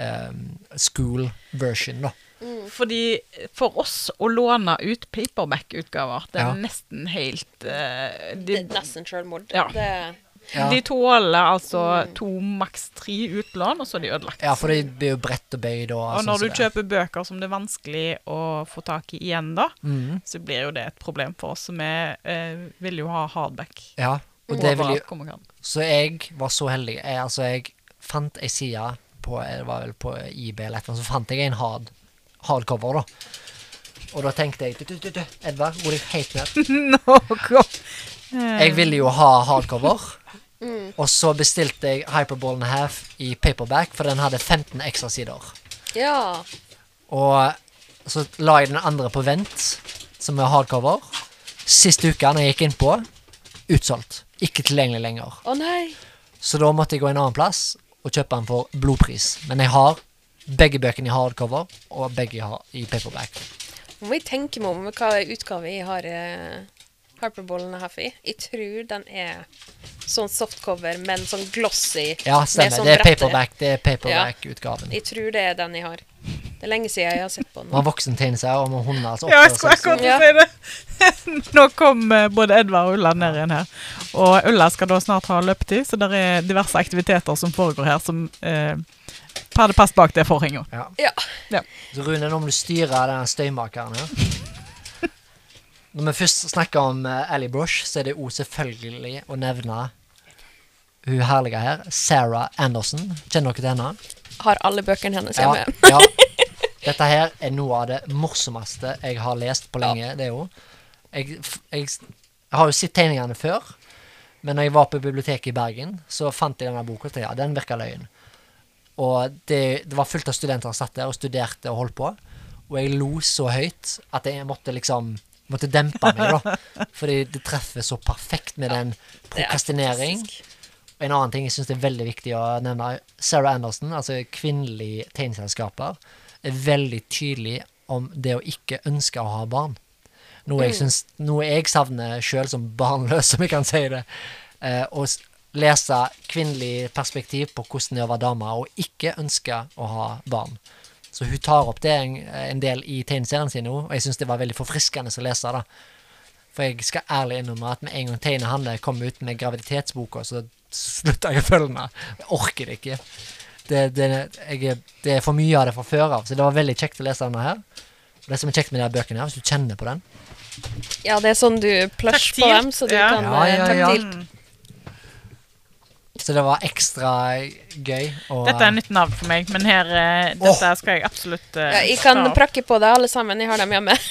school version da. Fordi for oss å låne ut paperback-utgaver, det er nesten helt... det er nesten selvmord. Ja. De tåler altså 2, maks 3 utlån, og så er de ødelagt. Ja, for det blir jo brett og bøyd. Og når du kjøper bøker som det er vanskelig å få tak i igjen da, så blir jo det et problem for oss, som vil jo ha hardback. Ja, og det vil jo... Så jeg var så heldig. Jeg fant en side på, det var vel på eBay eller et eller annet, så fant jeg en hardcover da. Og da tenkte jeg, du, Edvard, går deg helt ned. Jeg ville jo ha hardcover, og så bestilte jeg Hyperbole and a Half i paperback, for den hadde 15 ekstra sider. Ja. Og så la jeg den andre på vent, som er hardcover. Siste uka når jeg gikk inn på, utsolgt. Ikke tilgjengelig lenger. Nei. Så da måtte jeg gå en annen plass og kjøpe den for blodpris. Men jeg har begge bøkene i hardcover, og begge i paperback. Må vi tenke meg om hva utgave jeg har Harperballen og Huffy. Jeg tror den sånn softcover, men sånn glossy. Ja, stemmer. Sånn det er paperback-utgaven. Jeg tror det den jeg har. Det lenge siden jeg har sett på den. Man voksen tegner seg om hunder. Altså ja, jeg skulle akkurat si det. Nå kom både Edvard og Ulla ned igjen her. Og Ulla skal da snart ha løpetid, så det diverse aktiviteter som foregår her som hadde passet bak det forhenget. Ja. Så Rune, nå må du styre den støymakeren her. Når vi først snakker om Ally Brosh, så er det også selvfølgelig å nevne hun herlige her, Sarah Anderson. Kjenner dere til henne? Har alle bøkene hennes hjemme. Ja. Dette her er noe av det morsomste jeg har lest på lenge. Det er jo. Jeg har jo sett tegningene før, men når jeg var på biblioteket i Bergen, så fant jeg denne boka til, den virker løgn. Og det var fullt av studenter som satt der og studerte og holdt på, og jeg lo så høyt at jeg måtte dempe meg da, fordi det treffer så perfekt med den prokrastinering. Og en annen ting jeg synes det er veldig viktig å nevne, Sarah Anderson, altså kvinnelig tegneselskaper, er veldig tydelig om det å ikke ønske å ha barn. Noe jeg savner selv som barnløs, som jeg kan si det, å lese kvinnelig perspektiv på hvordan det er å være dame og ikke ønske å ha barn. Så hun tar opp det en del i tegneserien sin nå, og jeg synes det var veldig forfriskende å lese det. For jeg skal ærlig innrømme at med en gang tegnehandel kom ut med graviditetsboka, så slutter jeg å følge med. Jeg orker det ikke. Det er for mye av det fra før av, så det var veldig kjekt å lese denne her. Og det som er kjekt med denne bøkene her, hvis du kjenner på den. Ja, det er sånn du plush på dem, så du kan taktilt. Så det var ekstra gøy. Dette er nytt navn for meg, men dette skal jeg absolutt jeg kan prakke på det alle sammen, jeg har dem hjemme.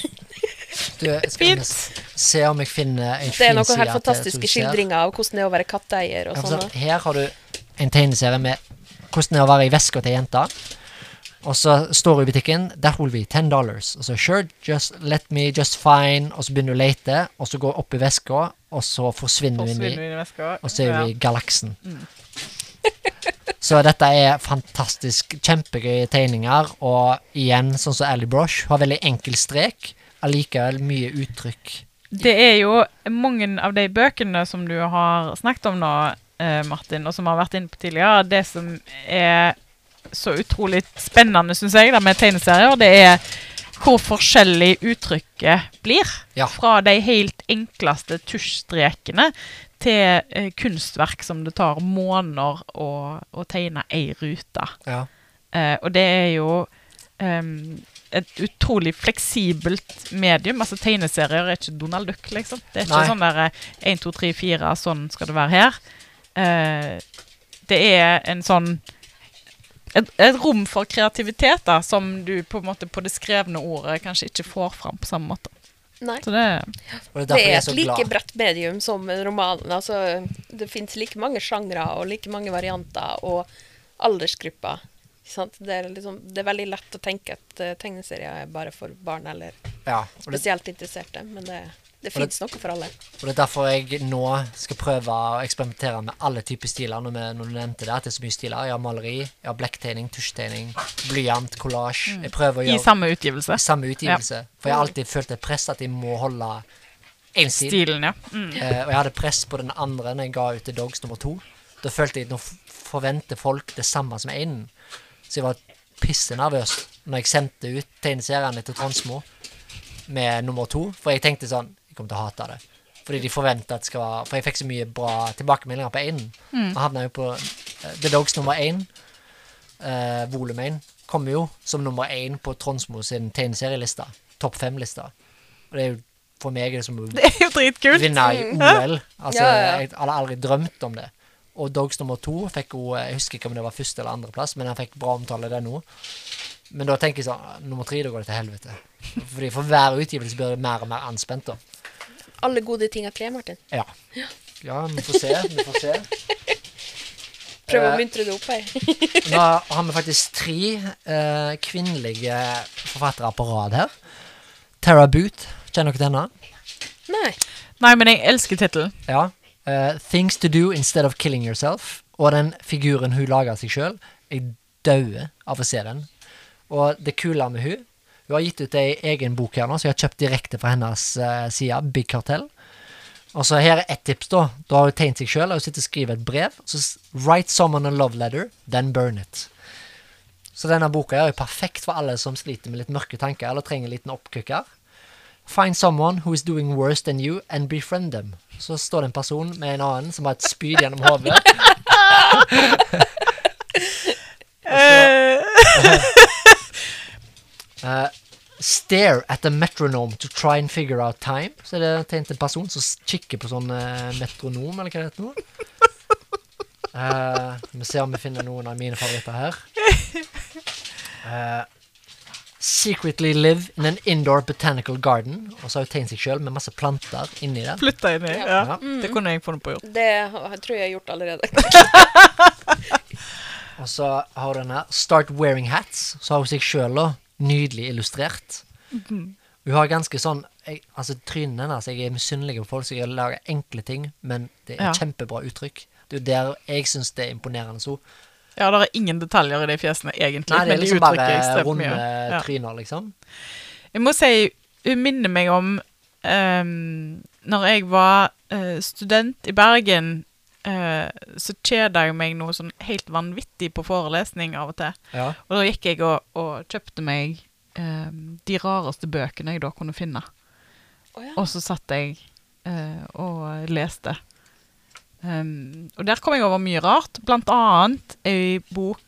Skal se om jeg finner en fin side. Det er noen helt fantastiske skildringer av hvordan det er å være katteeier og sånn. Her har du en tegneserie med hvordan det er å være i veska til jenta. Og så står du i butikken, that will be $10. Og så, sure, let me just find, og så begynner du å lete, og så går opp i veska, og så forsvinner vi inn i veska, og så er vi i galaksen. Så dette er fantastisk, kjempegøye tegninger, og igjen, sånn som Ally Brosh, har veldig enkel strek, allikevel mye uttrykk. Det er jo mange av de bøkene som du har snakket om nå, Martin, og som har vært inne på tidligere, det som er så utrolig spennende, synes jeg, da, med tegneserier, det er hvor forskjellig uttrykket blir. Fra de helt enkleste tusjstrekene til kunstverk som det tar måneder å tegne ei rute. Og det er jo et utrolig fleksibelt medium. Altså tegneserier er ikke Donald Duck, liksom. Det er ikke sånn der 1, 2, 3, 4, sånn skal det være her. Det er en sånn et rom for kreativitet da, som du på en måte på det skrevne ordet kanskje ikke får fram på samme måte. Nei. Så det er et like bredt medium som romanen. Altså, det finnes like mange sjangre og like mange varianter og aldersgrupper. Sant? Det er veldig lett å tenke at tegneserier er bare for barn eller spesielt interesserte, men det finnes noe for alle. Og det er derfor jeg nå skal prøve å eksperimentere med alle typer stiler når du nevnte det, at det er så mye stiler. Jeg har maleri, jeg har blekktegning, tusjtegning, blyant, collage. Jeg prøver å gjøre... I samme utgivelse. For jeg har alltid følt et press at jeg må holde en stil. Stilen, og jeg hadde press på den andre når jeg ga ut til Dogs nummer 2. Da følte jeg at nå forventer folk det samme som en. Så jeg var pissenervøs når jeg sendte ut tegneseriene til Tronsmo med nummer 2, for jeg tenkte sånn, jeg kommer til å hate det. Fordi de forventet at det skal være... For jeg fikk så mye bra tilbakemeldinger på 1. Og havnet jo på... The Dogs nummer 1, volum 1, kommer jo som nummer 1 på Tronsmo sin tegneserielista. Topp 5-lista. Og det er jo for meg det som det er jo dritkult. Vinne i OL. Altså, jeg hadde aldri drømt om det. Og Dogs nummer 2 fikk jo... Jeg husker ikke om det var første eller andre plass, men han fikk bra omtale det nå. Men da tenker jeg sånn, nummer 3, da går det til helvete. Fordi for hver utgivelse blir det mer og mer anspent da. Alle gode ting er 3, Martin. Ja, vi får se. Prøv å myntre det opp her. Nå har vi faktisk 3 kvinnelige forfattere på rad her. Tara Booth, kjenner dere til henne? Nei, men jeg elsker titelen. Ja. Things to do instead of killing yourself. Og den figuren hun lager seg selv, jeg døde av å se den. Og det kule med hun Hun har gitt ut en egen bok her nå, så jeg har kjøpt direkte fra hennes side, Big Cartel. Og så her et tips da. Da har hun tegnet seg selv, og hun sitter og skriver et brev. Så write someone a love letter, then burn it. Så denne boka er jo perfekt for alle som sliter med litt mørke tanker, eller trenger en liten oppkukker. Find someone who is doing worse than you, and befriend them. Så står det en person med en annen som har et spyd gjennom hodet. Stare at the metronome to try and figure out time. Så er det tegnet en person som kikker på sånn metronom, eller hva det heter nå. Vi ser om vi finner noen av mine favoritter her. Secretly live in an indoor botanical garden. Og så har hun tegnet seg selv med masse planter inni det. Flytta inni, ja. Det kunne jeg funnet på å gjøre. Det tror jeg har gjort allerede. Og så har hun denne Start wearing hats. Så har hun seg selv da nydelig illustrert. Hun har ganske sånn, altså trynen hennes, jeg er misunnelig på folk, så jeg lager enkle ting, men det er kjempebra uttrykk. Det er jo der jeg synes det er imponerende så. Ja, det er ingen detaljer i de fjesene egentlig. Nei, det er liksom bare runde mye. tryner, liksom. Jeg må si, hun minner meg om når jeg var student i Bergen, så kjeda jeg meg noe sånn helt vanvittig på forelesning av og til. Ja. Og da gikk jeg og kjøpte meg de rareste bøkene jeg da kunne finne. Og så satt jeg og leste. Og der kom jeg over mye rart. Blant annet en bok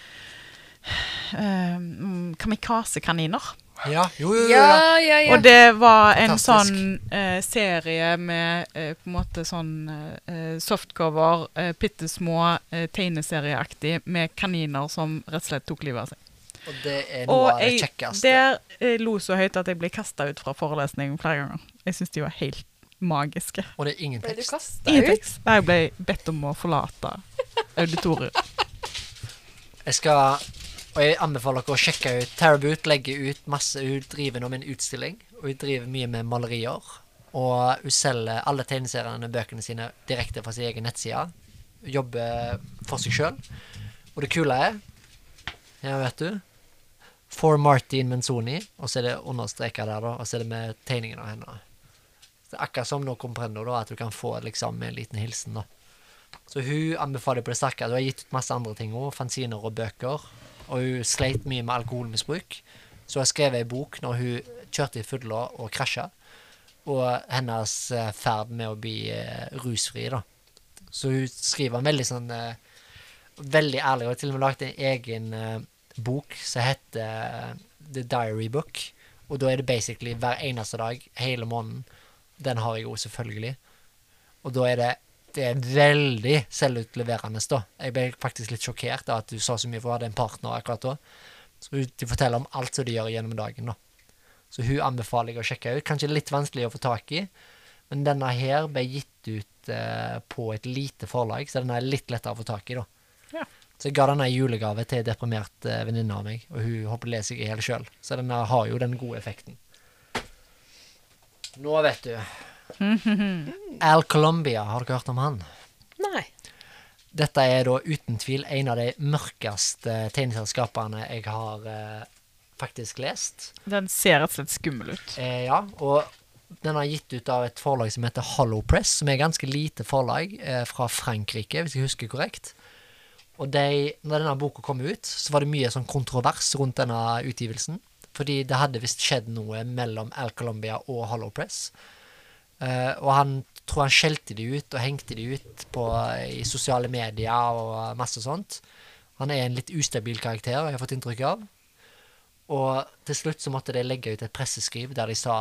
Kamikaze-kaniner. Ja, jo. Og det var en sånn serie med på en måte sånn softcover, pittesmå tegneserieaktig med kaniner som rett og slett tok livet av seg. Og det er noe av det kjekkeste. Der lo så høyt at jeg ble kastet ut fra forelesningen flere ganger. Jeg synes de var helt magiske. Og det er ingen tekst. Ble du kastet ingen ut? tekst. Nei, jeg ble bedt om å forlate auditoriet. Og jeg anbefaler dere å sjekke ut Taraboot, legger ut masse, hun driver nå med en utstilling, og hun driver mye med malerier, og hun selger alle tegneseriene og bøkene sine direkte fra sin egen nettside, hun jobber for seg selv, og det kule er, ja vet du, for Martin Menzoni, og så er det understreket der da, og så er det med tegningen av henne. Det er akkurat som nå Comprendo da, at du kan få liksom en liten hilsen da. Så hun anbefaler på det sterke, hun har gitt ut masse andre ting også, fanziner og bøker, og hun sleit mye med alkoholmisbruk, så hun har skrevet en bok når hun kjørte i fylla og krasjet, og hennes ferd med å bli rusfri da. Så hun skriver veldig sånn, veldig ærlig, og til og med lagt en egen bok som heter The Diary Book, og da er det basically hver eneste dag, hele måneden. Den har jeg jo selvfølgelig, og da er det veldig selvutleverende da. Jeg ble faktisk litt sjokkert av at du sa så mye, for hun hadde en partner akkurat da. Så de forteller om alt som de gjør gjennom dagen da. Så hun anbefaler jeg å sjekke ut. Kanskje litt vanskelig å få tak i, men denne her ble gitt ut på et lite forlag, så den er litt lettere å få tak i da. Ja. Så jeg ga denne julegave til en deprimert venninne av meg, og hun håper å lese seg i hele selv. Så denne har jo den gode effekten. Nå vet du. Al Columbia, har dere hørt om han? Nei. Dette er da uten tvil en av de mørkeste tegneserieskaperne jeg har faktisk lest. Den ser rett og slett skummel ut. Ja, og den har gitt ut av et forlag som heter Hollow Press, som er ganske lite forlag fra Frankrike, hvis jeg husker korrekt. Og når denne boka kom ut, så var det mye sånn kontrovers rundt denne utgivelsen, fordi det hadde visst skjedd noe mellom Al Columbia og Hollow Press. Og han tror han skjelte de ut og hengte de ut i sosiale medier og masse sånt. Han er en litt ustabil karakter, jeg har fått inntrykk av. Og til slutt så måtte de legge ut et presseskriv der de sa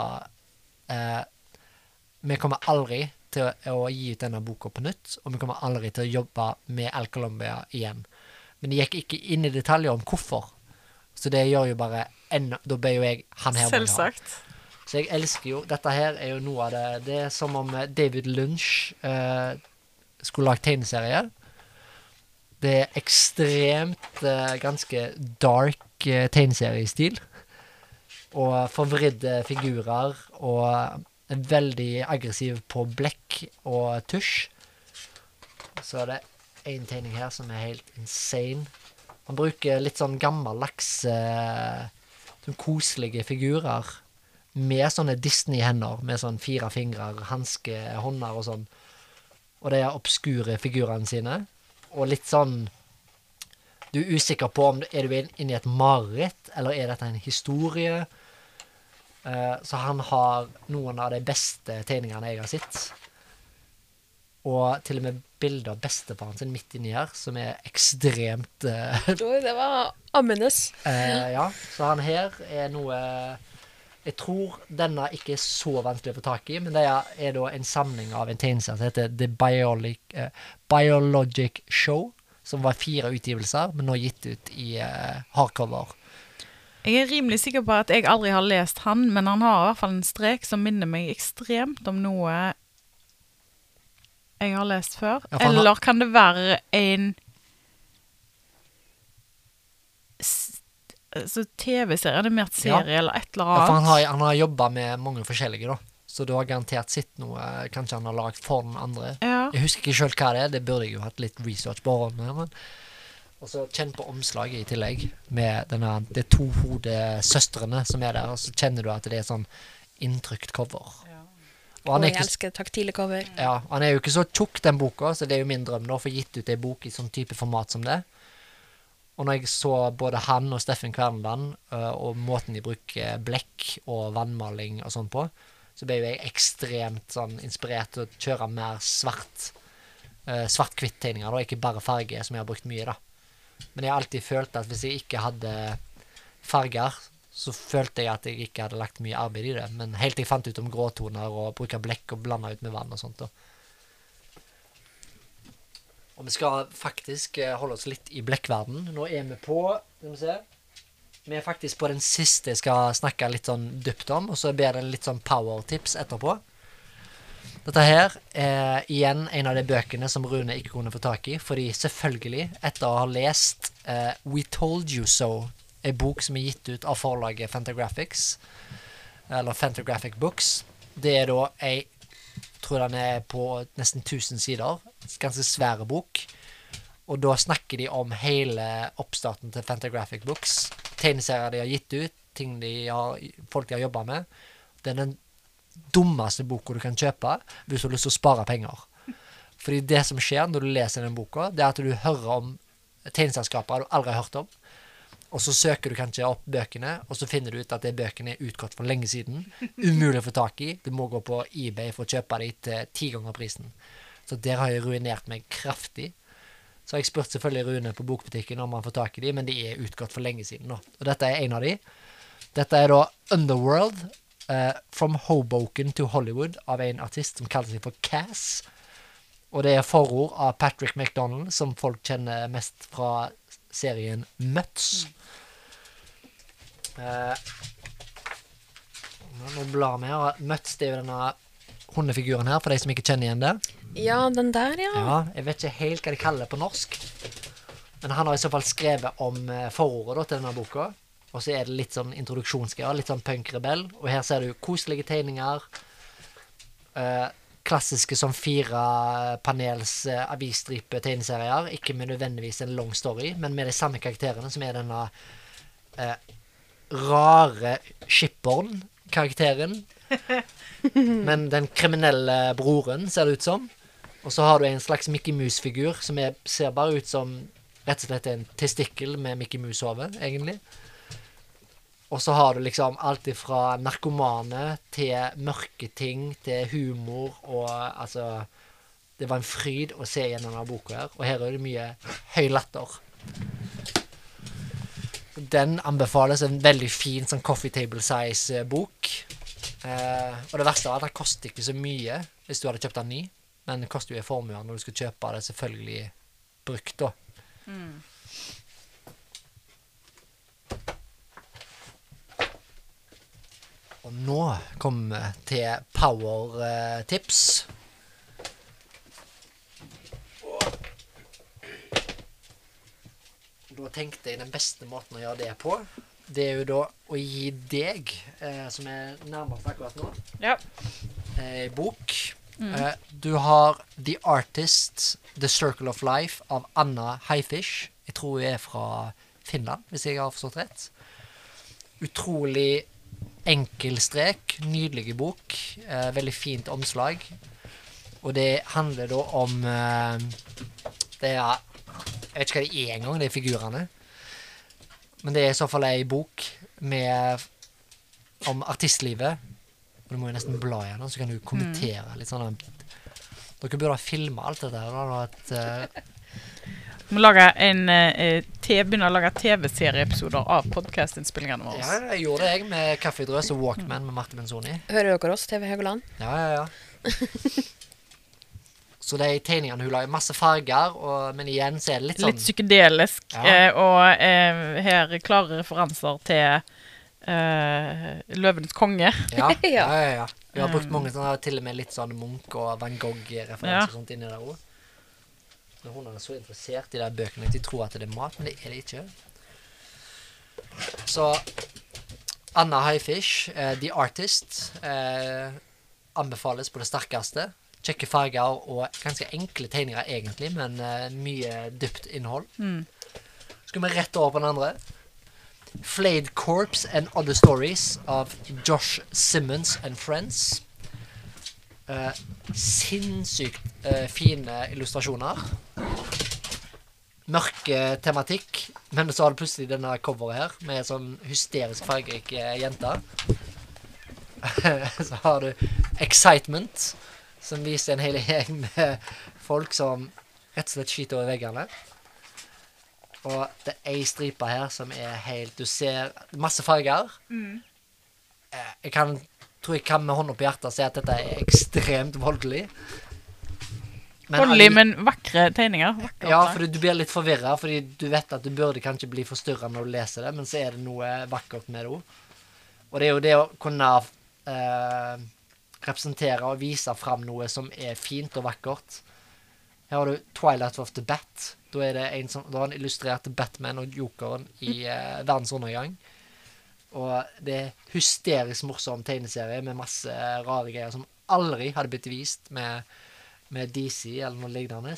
vi kommer aldri til å gi ut denne boka på nytt, og vi kommer aldri til å jobbe med Al Columbia igjen. Men de gikk ikke inn i detaljer om hvorfor. Så det gjør jo bare da ble jo jeg han her. Selvsagt. Så jeg elsker jo, dette her er jo noe av det er som om David Lynch skulle lage tegneserie. Det er ekstremt, ganske dark tegneseriestil, og forvridde figurer, og veldig aggressiv på blekk og tusj. Så er det en tegning her som er helt insane. Han bruker litt sånn gammeldags sånn koselige figurer med sånne Disney-hender, med sånn 4 fingrer, hanskehånder og sånn. Og de obskure figurene sine. Og litt sånn, du usikker på om er du inne i et mareritt, eller er dette en historie? Så han har noen av de beste tegningene jeg har sett. Og til og med bilder av bestefaren sin midt inni her, som ekstremt det var ammenes. Ja, så han her noe jeg tror denne ikke så vanskelig å få tak i, men det da en samling av en tegneserie som heter The Biologic Show, som var 4 utgivelser, men nå gitt ut i hardcover. Jeg rimelig sikker på at jeg aldri har lest han, men han har i hvert fall en strek som minner meg ekstremt om noe jeg har lest før. Ja, eller kan det være en TV-serie, animert serie eller et eller annet? Ja, for han har jobbet med mange forskjellige da. Så du har garantert sett noe, kanskje han har lagt for den andre. Ja. Jeg husker ikke selv hva det burde jeg jo hatt litt research på. Og så kjenn på omslaget i tillegg, med de 2 hodesøstrene som der, og så kjenner du at det sånn inntrykt cover. Ja. Og jeg elsker taktile cover. Ja, han jo ikke så tjukk den boka, så det jo min drøm da, for gitt ut en bok i sånn type format som det. Og når jeg så både han og Steffen Kverneland, og måten de bruker blekk og vannmaling og sånn på, så ble jeg ekstremt sånn inspirert til å kjøre mer svart-hvitt tegninger, da, ikke bare farge, som jeg har brukt mye da. Men jeg har alltid følt at hvis jeg ikke hadde farger, så følte jeg at jeg ikke hadde lagt mye arbeid i det. Men helt til jeg fant ut om gråtoner og bruke blekk og blande ut med vann og sånt da. Og vi skal faktisk holde oss litt i blekkverden. Nå vi på, skal vi se, vi faktisk på den siste jeg skal snakke litt sånn dypt om, og så blir det litt sånn power-tips etterpå. Dette her igjen en av de bøkene som Rune ikke kunne få tak i, fordi selvfølgelig, etter å ha lest We Told You So, en bok som gitt ut av forlaget Fantagraphics, eller Fantagraphic Books, det da jeg tror den på nesten 1000 sider, ganske svære bok, og da snakker de om hele oppstarten til Fantagraphic Books, tegneserier de har gitt ut, ting folk de har jobbet med. Det den dummeste boka du kan kjøpe hvis du har lyst til å spare penger. Fordi det som skjer når du leser den boka, det at du hører om tegneselskaper du aldri har hørt om, og så søker du kanskje opp bøkene, og så finner du ut at de bøkene utgått for lenge siden. Umulig å få tak i. Du må gå på eBay for å kjøpe det til 10 ganger prisen. Så der har jeg ruinert meg kraftig. Så har jeg spurt selvfølgelig Rune på bokbutikken om han får tak i de, men de utgått for lenge siden nå. Og dette en av de. Dette da Underworld, From Hoboken to Hollywood, av en artist som kaller seg for Cass. Og det forord av Patrick McDonald, som folk kjenner mest fra serien Mutts. Nå blar vi her. Mutts, det jo denne hundefiguren her, for de som ikke kjenner igjen det. Ja, den der, ja. Ja, jeg vet ikke helt hva de kaller det på norsk. Men han har i så fall skrevet om forordet da, til denne boka. Og så det litt sånn introduksjonsgreier, litt sånn punk-rebell. Og her ser du koselige tegninger, klassiske som 4 panels avisstripe tegneserier, ikke med nødvendigvis en lang story, men med de samme karakterene, som denne rare skipperen-karakteren, men den kriminelle broren ser det ut som, og så har du en slags Mickey Mouse-figur, som ser bare ut som rett og slett en testikkel med Mickey Mouse-hove, egentlig. Og så har du liksom alt fra narkomane til mørke ting, til humor, og altså, det var en fryd å se gjennom denne boka her, og her det mye høy latter. Den anbefales en veldig fin sånn coffee table size bok, og det verste at den koster ikke så mye hvis du hadde kjøpt den ny, men det koster jo en formue når du skal kjøpe det selvfølgelig brukt da. Og nå kommer vi til power-tips. Da tenkte jeg den beste måten å gjøre det på, det jo da å gi deg, som nærmest akkurat nå, bok. Du har The Artist, The Circle of Life av Anna Highfish. Jeg tror hun fra Finland, hvis jeg har forstått rett. utrolig enkel strek, nydelig bok, veldig fint omslag, og det handler da om det jeg vet ikke hva det engang, det figurene, men det i så fall en bok om artistlivet, og du må jo nesten bla igjen, så kan du kommentere litt sånn. Dere burde ha filmet alt dette her, Vi må begynne å lage TV-serieepisoder av podcast-innspillingene våre. Ja, jeg gjorde det med Kaffedrøs og Walkman med Marte Benzoni. Hører dere oss, TV Høgeland? Ja. Så det tegningene hun lager masse farger, men igjen så det litt sånn... Litt psykedelisk, og her klare referanser til Løvenes konge. Ja. Vi har brukt mange sånne, til og med litt sånn Munch og Van Gogh-referanser og sånt inni der også. Når hun så interessert i de bøkene at de tror at det mat, men det det ikke. Så Anna Highfish, The Artist, anbefales på det sterkeste. Kjekke farger og ganske enkle tegninger egentlig, men mye dypt innhold. Skal vi rett over på den andre. Flayed Corpse and Other Stories av Josh Simmons and Friends. Sinnssykt fine illustrasjoner. Mørke tematikk, men så har du plutselig denne coveret her med sånn hysterisk fargerike jenter. Så har du Excitement, som viser en hel gjeng med folk som rett og slett skyter over veggene. Og det en stripe her som helt, du ser masse farger. Jeg tror jeg kan med hånden på hjertet si at dette ekstremt voldelig. Voldelig, men vakre tegninger. Ja, for du blir litt forvirret, fordi du vet at du burde kanskje bli forstyrret når du leser det, men så det noe vakkert med det også. Og det jo det å kunne representere og vise frem noe som fint og vakkert. Her har du Twilight of the Bat. Da det da han illustrert Batman og Jokeren i verdens undergang. Og det hysterisk morsom tegneserie med masse rare greier som aldri hadde blitt vist med DC eller noe lignende.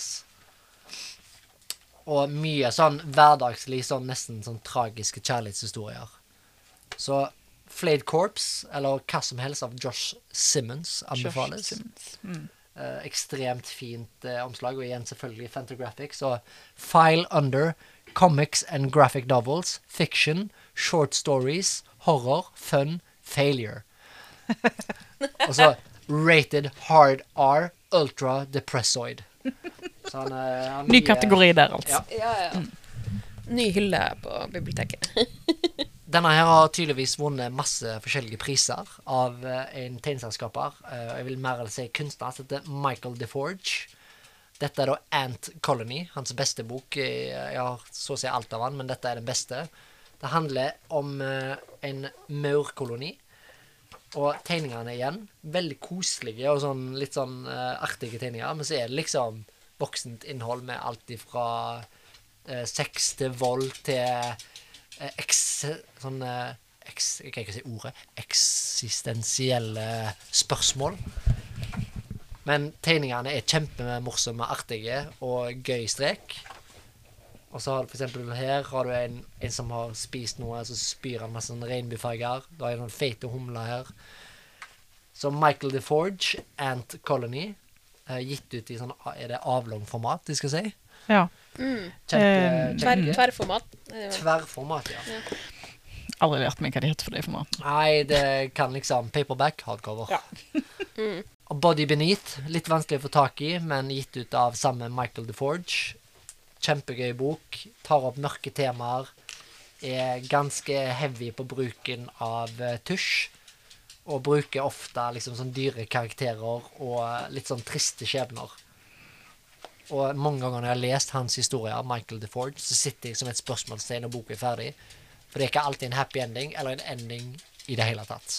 Og mye sånn hverdagslig, sånn nesten sånn tragiske kjærlighetshistorier. Så Flayed Corpse, eller hva som helst av Josh Simmons anbefales. Ekstremt fint omslag, og igjen selvfølgelig Fantagraphics. Så File Under, Comics and Graphic Novels, Fiction, Short Stories, Horror, Fun, Failure. Og så Rated Hard R, Ultra Depressoid. Så han ny kategori der, altså. Ja. Ny hylle på biblioteket. Denne her har tydeligvis vunnet masse forskjellige priser av en tegneselskaper. Jeg vil mer si kunstner, som heter Michael DeForge. Dette da Ant Colony, hans beste bok. Jeg har så å si alt av han, men dette den beste. Det handler om en maurkoloni. Og tegningene igjen, veldig koselige og sånn, litt sånn artige tegninger. Men så det liksom voksent innhold med alt ifra sex til vold til jeg kan ikke si ordet, eksistensielle spørsmål. Men tegningene kjempemorsomme, artige og gøy strek. Og så har du for eksempel her har du en som har spist noe, så spyr han masse sånn regnbuefarger. Da en sånn feite humle her. Så Michael DeForge, Ant Colony, gitt ut i sånn, det avlang format, de skal si? Ja. Tverrformat. Tverrformat, ja. Aldri lært meg hva det heter for det format. Nei, det kan liksom paperback, hardcover. Ja. Og Body Beneath, litt vanskelig å få tak i, men gitt ut av samme Michael DeForge. Kjempegøy bok, tar opp mørke temaer, ganske heavy på bruken av tusj, og bruker ofte liksom sånn dyre karakterer og litt sånn triste skjebner. Og mange ganger når jeg har lest hans historie av Michael DeForge, så sitter jeg som et spørsmålstegn når boken ferdig. For det ikke alltid en happy ending, eller en ending i det hele tatt.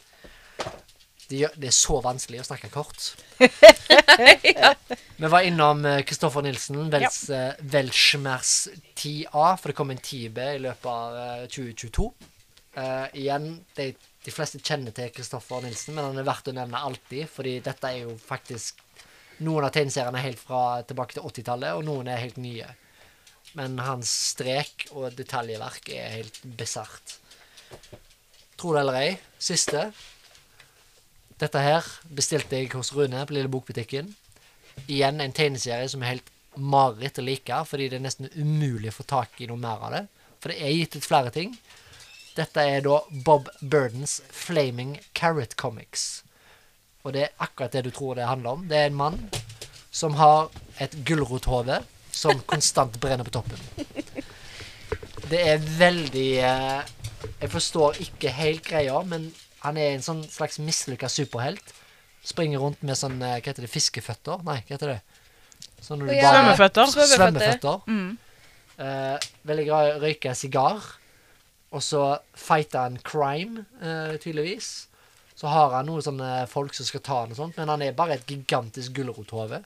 Det så vanskelig å snakke kort. Ja. Vi var innom Kristoffer Nilsen, Welschmers 10A, for det kom en 10B i løpet av 2022. Igjen, de fleste kjenner til Kristoffer Nilsen, men han verdt å nevne alltid, fordi dette jo faktisk noen av tegneseriene helt fra tilbake til 80-tallet, og noen helt nye. Men hans strek og detaljverk helt bizarrt. tro det eller ei, siste. Dette her bestilte jeg hos Rune på Lille Bokbutikken. Igjen en tegneserie som helt mareritt å like, fordi det er nesten umulig å få tak i noe mer av det. For det er gitt ut flere ting. Dette er da Bob Burdens Flaming Carrot Comics. Og det er akkurat det du tror det handler om. Det er en mann som har et gulrothode som konstant brenner på toppen. Det er veldig... jeg forstår ikke helt greia, men han er en sånn slags mislykket superhelt. Springer rundt med sånn, hva heter det, fiskeføtter? Nei, hva heter det? Sånn Svømmeføtter. Svømmeføtter. Veldig glad i å røyke sigar. Og så fighter han crime, tydeligvis. Så har han noen sånne folk som skal ta han og sånt, men han er bare et gigantisk gulrothove.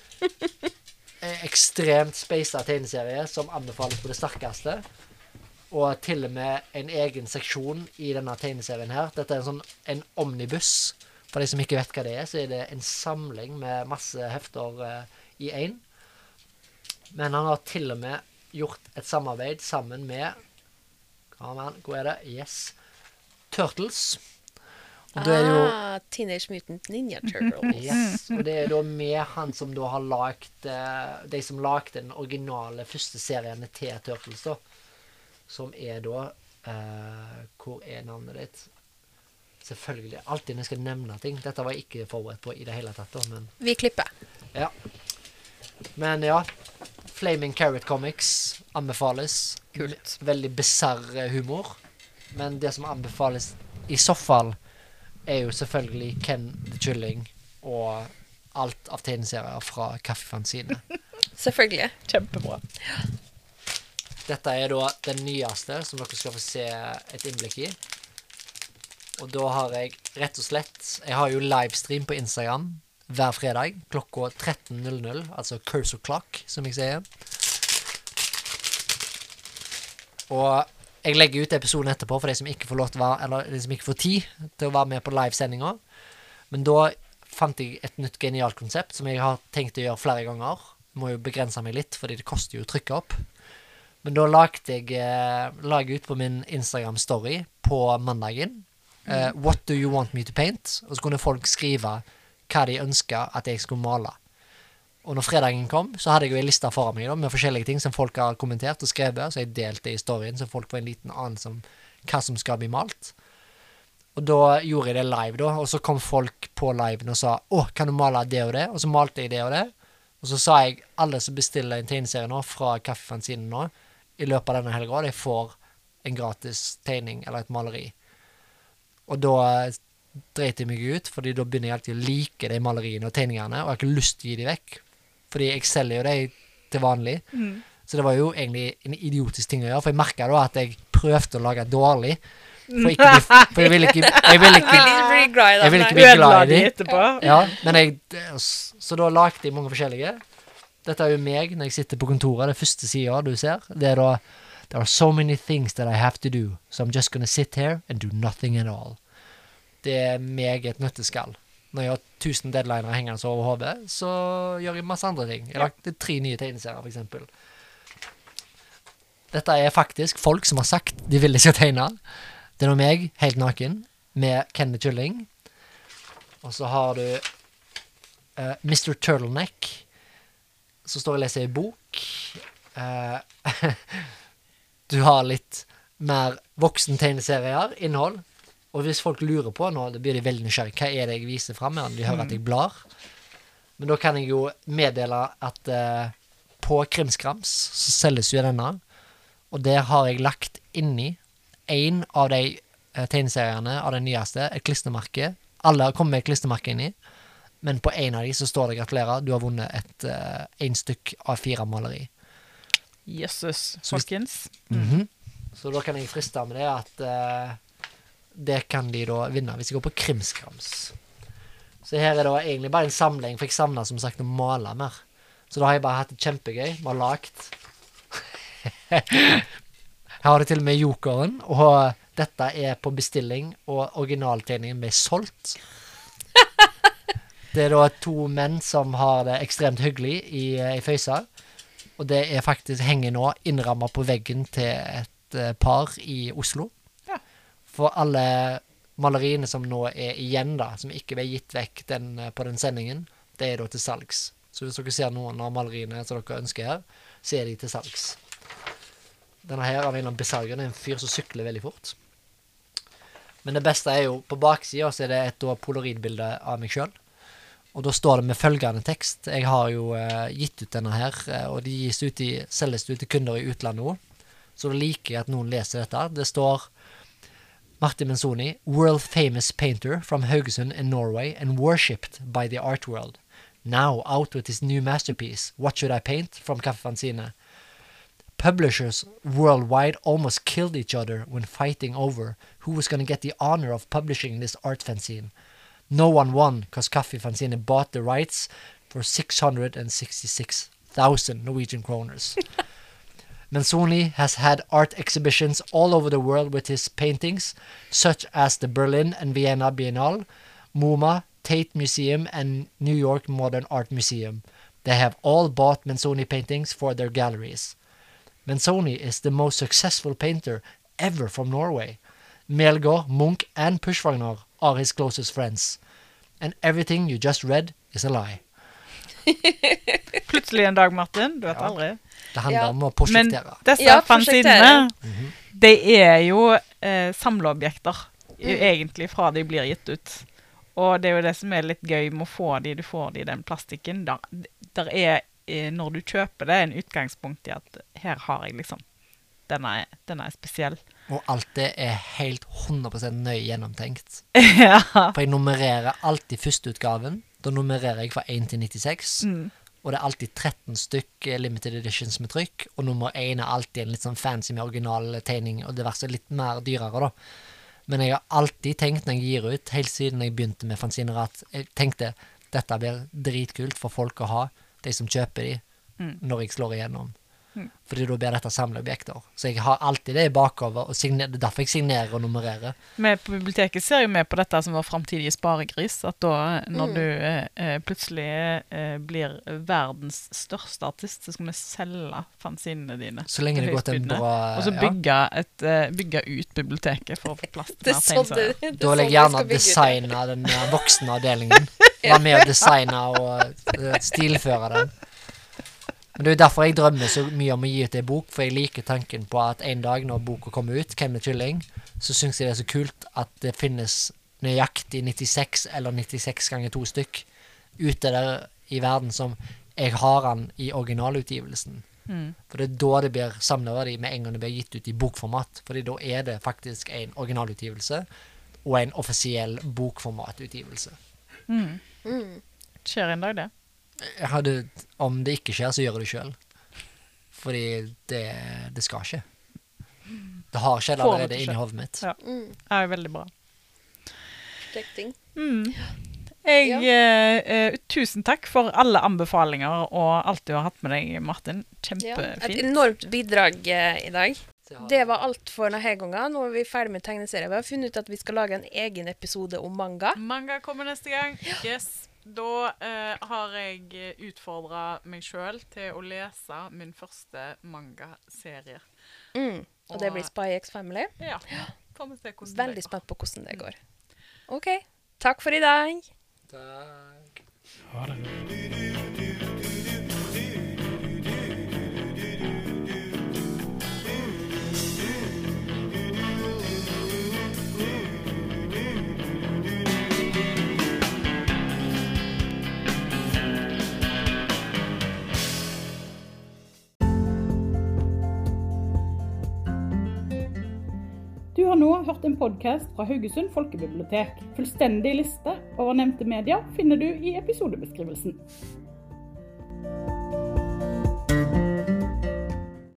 Ekstremt spacet tegneserie som anbefales på det sterkeste. Og til og med en egen seksjon i denne tegneserien her. Dette er en omnibus. For de som ikke vet hva det er, så er det en samling med masse hefter i en. Men han har til og med gjort et samarbeid sammen med hvor er det? Yes. Turtles. Og da er det jo Teenage Mutant Ninja Turtles. Yes. Og det er da med han som da har lagt de som lagde den originale første serien til Turtles da. Som er da hvor er navnet ditt? Selvfølgelig. Alltid når jeg skal nevne ting. Dette var jeg ikke forberedt på i det hele tatt da, men... Vi klipper. Ja. Men ja, Flaming Carrot Comics anbefales. Kult. Veldig bizarre humor. Men det som anbefales i så fall er jo selvfølgelig Ken the Kylling og alt av tegneserier fra Kaffefanzine. Selvfølgelig. Kjempebra. Dette er da den nyeste som dere skal få se et innblikk i. Og da har jeg rett og slett, jeg har jo livestream på Instagram hver fredag klokka 13:00, altså cursor clock, som jeg sier. Og jeg legger ut episoden etterpå for de som ikke får lov til å være, eller de som ikke får tid til å være med på livesendinga. Men da fant jeg et nytt genialt konsept som jeg har tenkt å gjøre flere ganger. Må jo begrense meg litt, fordi det koster jo å trykke opp. Men da lagde jeg ut på min Instagram-story på mandagen. What do you want me to paint? Og så kunne folk skrive hva de ønsket at jeg skulle male. Og når fredagen kom, så hadde jeg jo en liste foran meg da, med forskjellige ting som folk har kommentert og skrevet, så jeg delte det i storyen, så folk får en liten anelse om hva som skal bli malt. Og da gjorde jeg det live da, og så kom folk på liven og sa, kan du male det og det? Og så malte jeg det og det. Og så sa jeg, alle som bestiller en tegneserie nå, fra Kaffefanzine nå, i løpet av denne helga, de får en gratis tegning eller et maleri. Og da dreit jeg meg ut, fordi da begynner jeg alltid å like de maleriene og tegningene, og jeg har ikke lyst til å gi de vekk. Fordi jeg selger jo det til vanlig. Så det var jo egentlig en idiotisk ting å gjøre, for jeg merket da at jeg prøvde å lage dårlig, for jeg vil ikke bli glad i det etterpå. Ja, men så da lagde jeg mange forskjellige. Dette er jo meg når jeg sitter på kontoret, det første siden du ser. Det er da, there are so many things that I have to do, so I'm just gonna sit here and do nothing at all. Det er meg et nøtteskall. Når jeg har 1000 deadliner hengende over hodet, så gjør jeg masse andre ting. Jeg har lagt 3 nye tegneserier, for eksempel. Dette er faktisk folk som har sagt de vil ikke tegne. Det er nå meg, helt naken, med Ken the Kylling. Og så har du Mr. Turtleneck, så står jeg og leser i bok. Du har litt mer voksen tegneserier, innhold. Og hvis folk lurer på nå, da blir de veldig nysgjerrig. Hva er det jeg viser frem med? De hører at jeg blar. Men da kan jeg jo meddele at på Krimskrams så selges jo denne. Og der har jeg lagt inni en av de tegneseriene av den nyeste, et klistermerke. Alle har kommet med et klistermerke inni. Men på en av de så står det gratulerer, du har vunnet en stykk av 4 maleri. Jesus, folkens. Så da kan jeg friste med det at det kan de da vinne hvis jeg går på Krimskrams. Så her er det egentlig bare en samling, for jeg savner som sagt å male mer. Så da har jeg bare hatt det kjempegøy, bare lagt. Her har det til og med Jokeren, og dette er på bestilling, og originaltegningen ble solgt. Det er da 2 menn som har det ekstremt hyggelig i Føysa, og det er faktisk henger nå innrammet på veggen til et par i Oslo. For alle maleriene som nå igjen da, som ikke ble gitt vekk på den sendingen, det da til salgs. Så hvis dere ser noen av maleriene som dere ønsker her, så de til salgs. Denne her av en av besargene, en fyr som sykler veldig fort. Men det beste jo, på baksiden så det et polaroidbilde av meg selv. Og da står det med følgende tekst. Jeg har jo gitt ut denne her, og de selges ut til kunder i utlandet også. Så da liker jeg at noen leser dette. Det står Martin Menzoni, world famous painter from Haugesund in Norway and worshipped by the art world. Now out with his new masterpiece, What Should I Paint? From Kaffe Fanzine. Publishers worldwide almost killed each other when fighting over who was going to get the honor of publishing this art fanzine. No one won because Kaffe Fanzine bought the rights for 666,000 Norwegian kroners. Menzoni has had art exhibitions all over the world with his paintings, such as the Berlin and Vienna Biennale, MoMA, Tate Museum, and New York Modern Art Museum. They have all bought Menzoni paintings for their galleries. Menzoni is the most successful painter ever from Norway. Melgaard, Munch, and Pushwagner are his closest friends. And everything you just read is a lie. Plutselig en dag, Martin. Du vet aldri. Det handler om å prosjektere. Men disse fanzinene, det jo samleobjekter, egentlig fra de blir gitt ut. Og det jo det som litt gøy med å få du får de i den plastikken. Der når du kjøper det, en utgangspunkt i at her har jeg liksom, denne spesiell. Og alt det helt 100% nøye gjennomtenkt. Ja. For jeg nummererer alltid første utgaven. Da nummererer jeg fra 1 til 96. Og det alltid 13 stykk limited editions med trykk. Og nummer 1 alltid en litt sånn fancy med original tegning, og det verste litt mer dyrere da. Men jeg har alltid tenkt når jeg gir ut, helt siden jeg begynte med fanziner, at jeg tenkte, dette blir dritkult for folk å ha, de som kjøper de, når jeg slår igjennom. Fordi da blir dette samleobjekter. Så jeg har alltid det i bakover, og det derfor jeg signerer og nummererer. Men på biblioteket ser jo med på dette som var fremtidige sparegris, at da, når du plutselig blir verdens største artist, så skal vi selge fanzinene dine. Så lenge det går til en bra... Og så bygge ut biblioteket for å få plass til mer tegneserier. Da vil jeg gjerne designe den voksne avdelingen. Være med å designe og stilføre den. Men det derfor jeg drømmer så mye om å gi ut en bok, for jeg liker tanken på at en dag når boka kommer ut, Hvem er kylling, så synes jeg det så kult at det finnes nøyaktig 96 eller 96 ganger 2 stykk ute der i verden som jeg har den i originalutgivelsen. For det da det blir samleverdi med en gang det blir gitt ut i bokformat, fordi da det faktisk en originalutgivelse og en offisiell bokformatutgivelse. Skjer en dag det? Om det ikke skjer, så gjør jeg det selv. Fordi det skal ikke. Det har skjedd allerede inni hodet mitt. Ja, det veldig bra. Prosjekting. Tusen takk for alle anbefalinger og alt du har hatt med deg, Martin. Kjempefint. Et enormt bidrag i dag. Det var alt for denne gangen. Nå vi ferdig med tegneserien. Vi har funnet ut at vi skal lage en egen episode om manga. Manga kommer neste gang. Yes. Da har jeg utfordret meg selv til å lese min første manga-serie. Og det blir Spy X Family? Ja. Veldig spent på hvordan det går. Ok, takk for i dag. Takk. Ha det. Du har nå hørt en podcast fra Haugesund Folkebibliotek. Fullstendig liste over nevnte medier finner du i episodebeskrivelsen.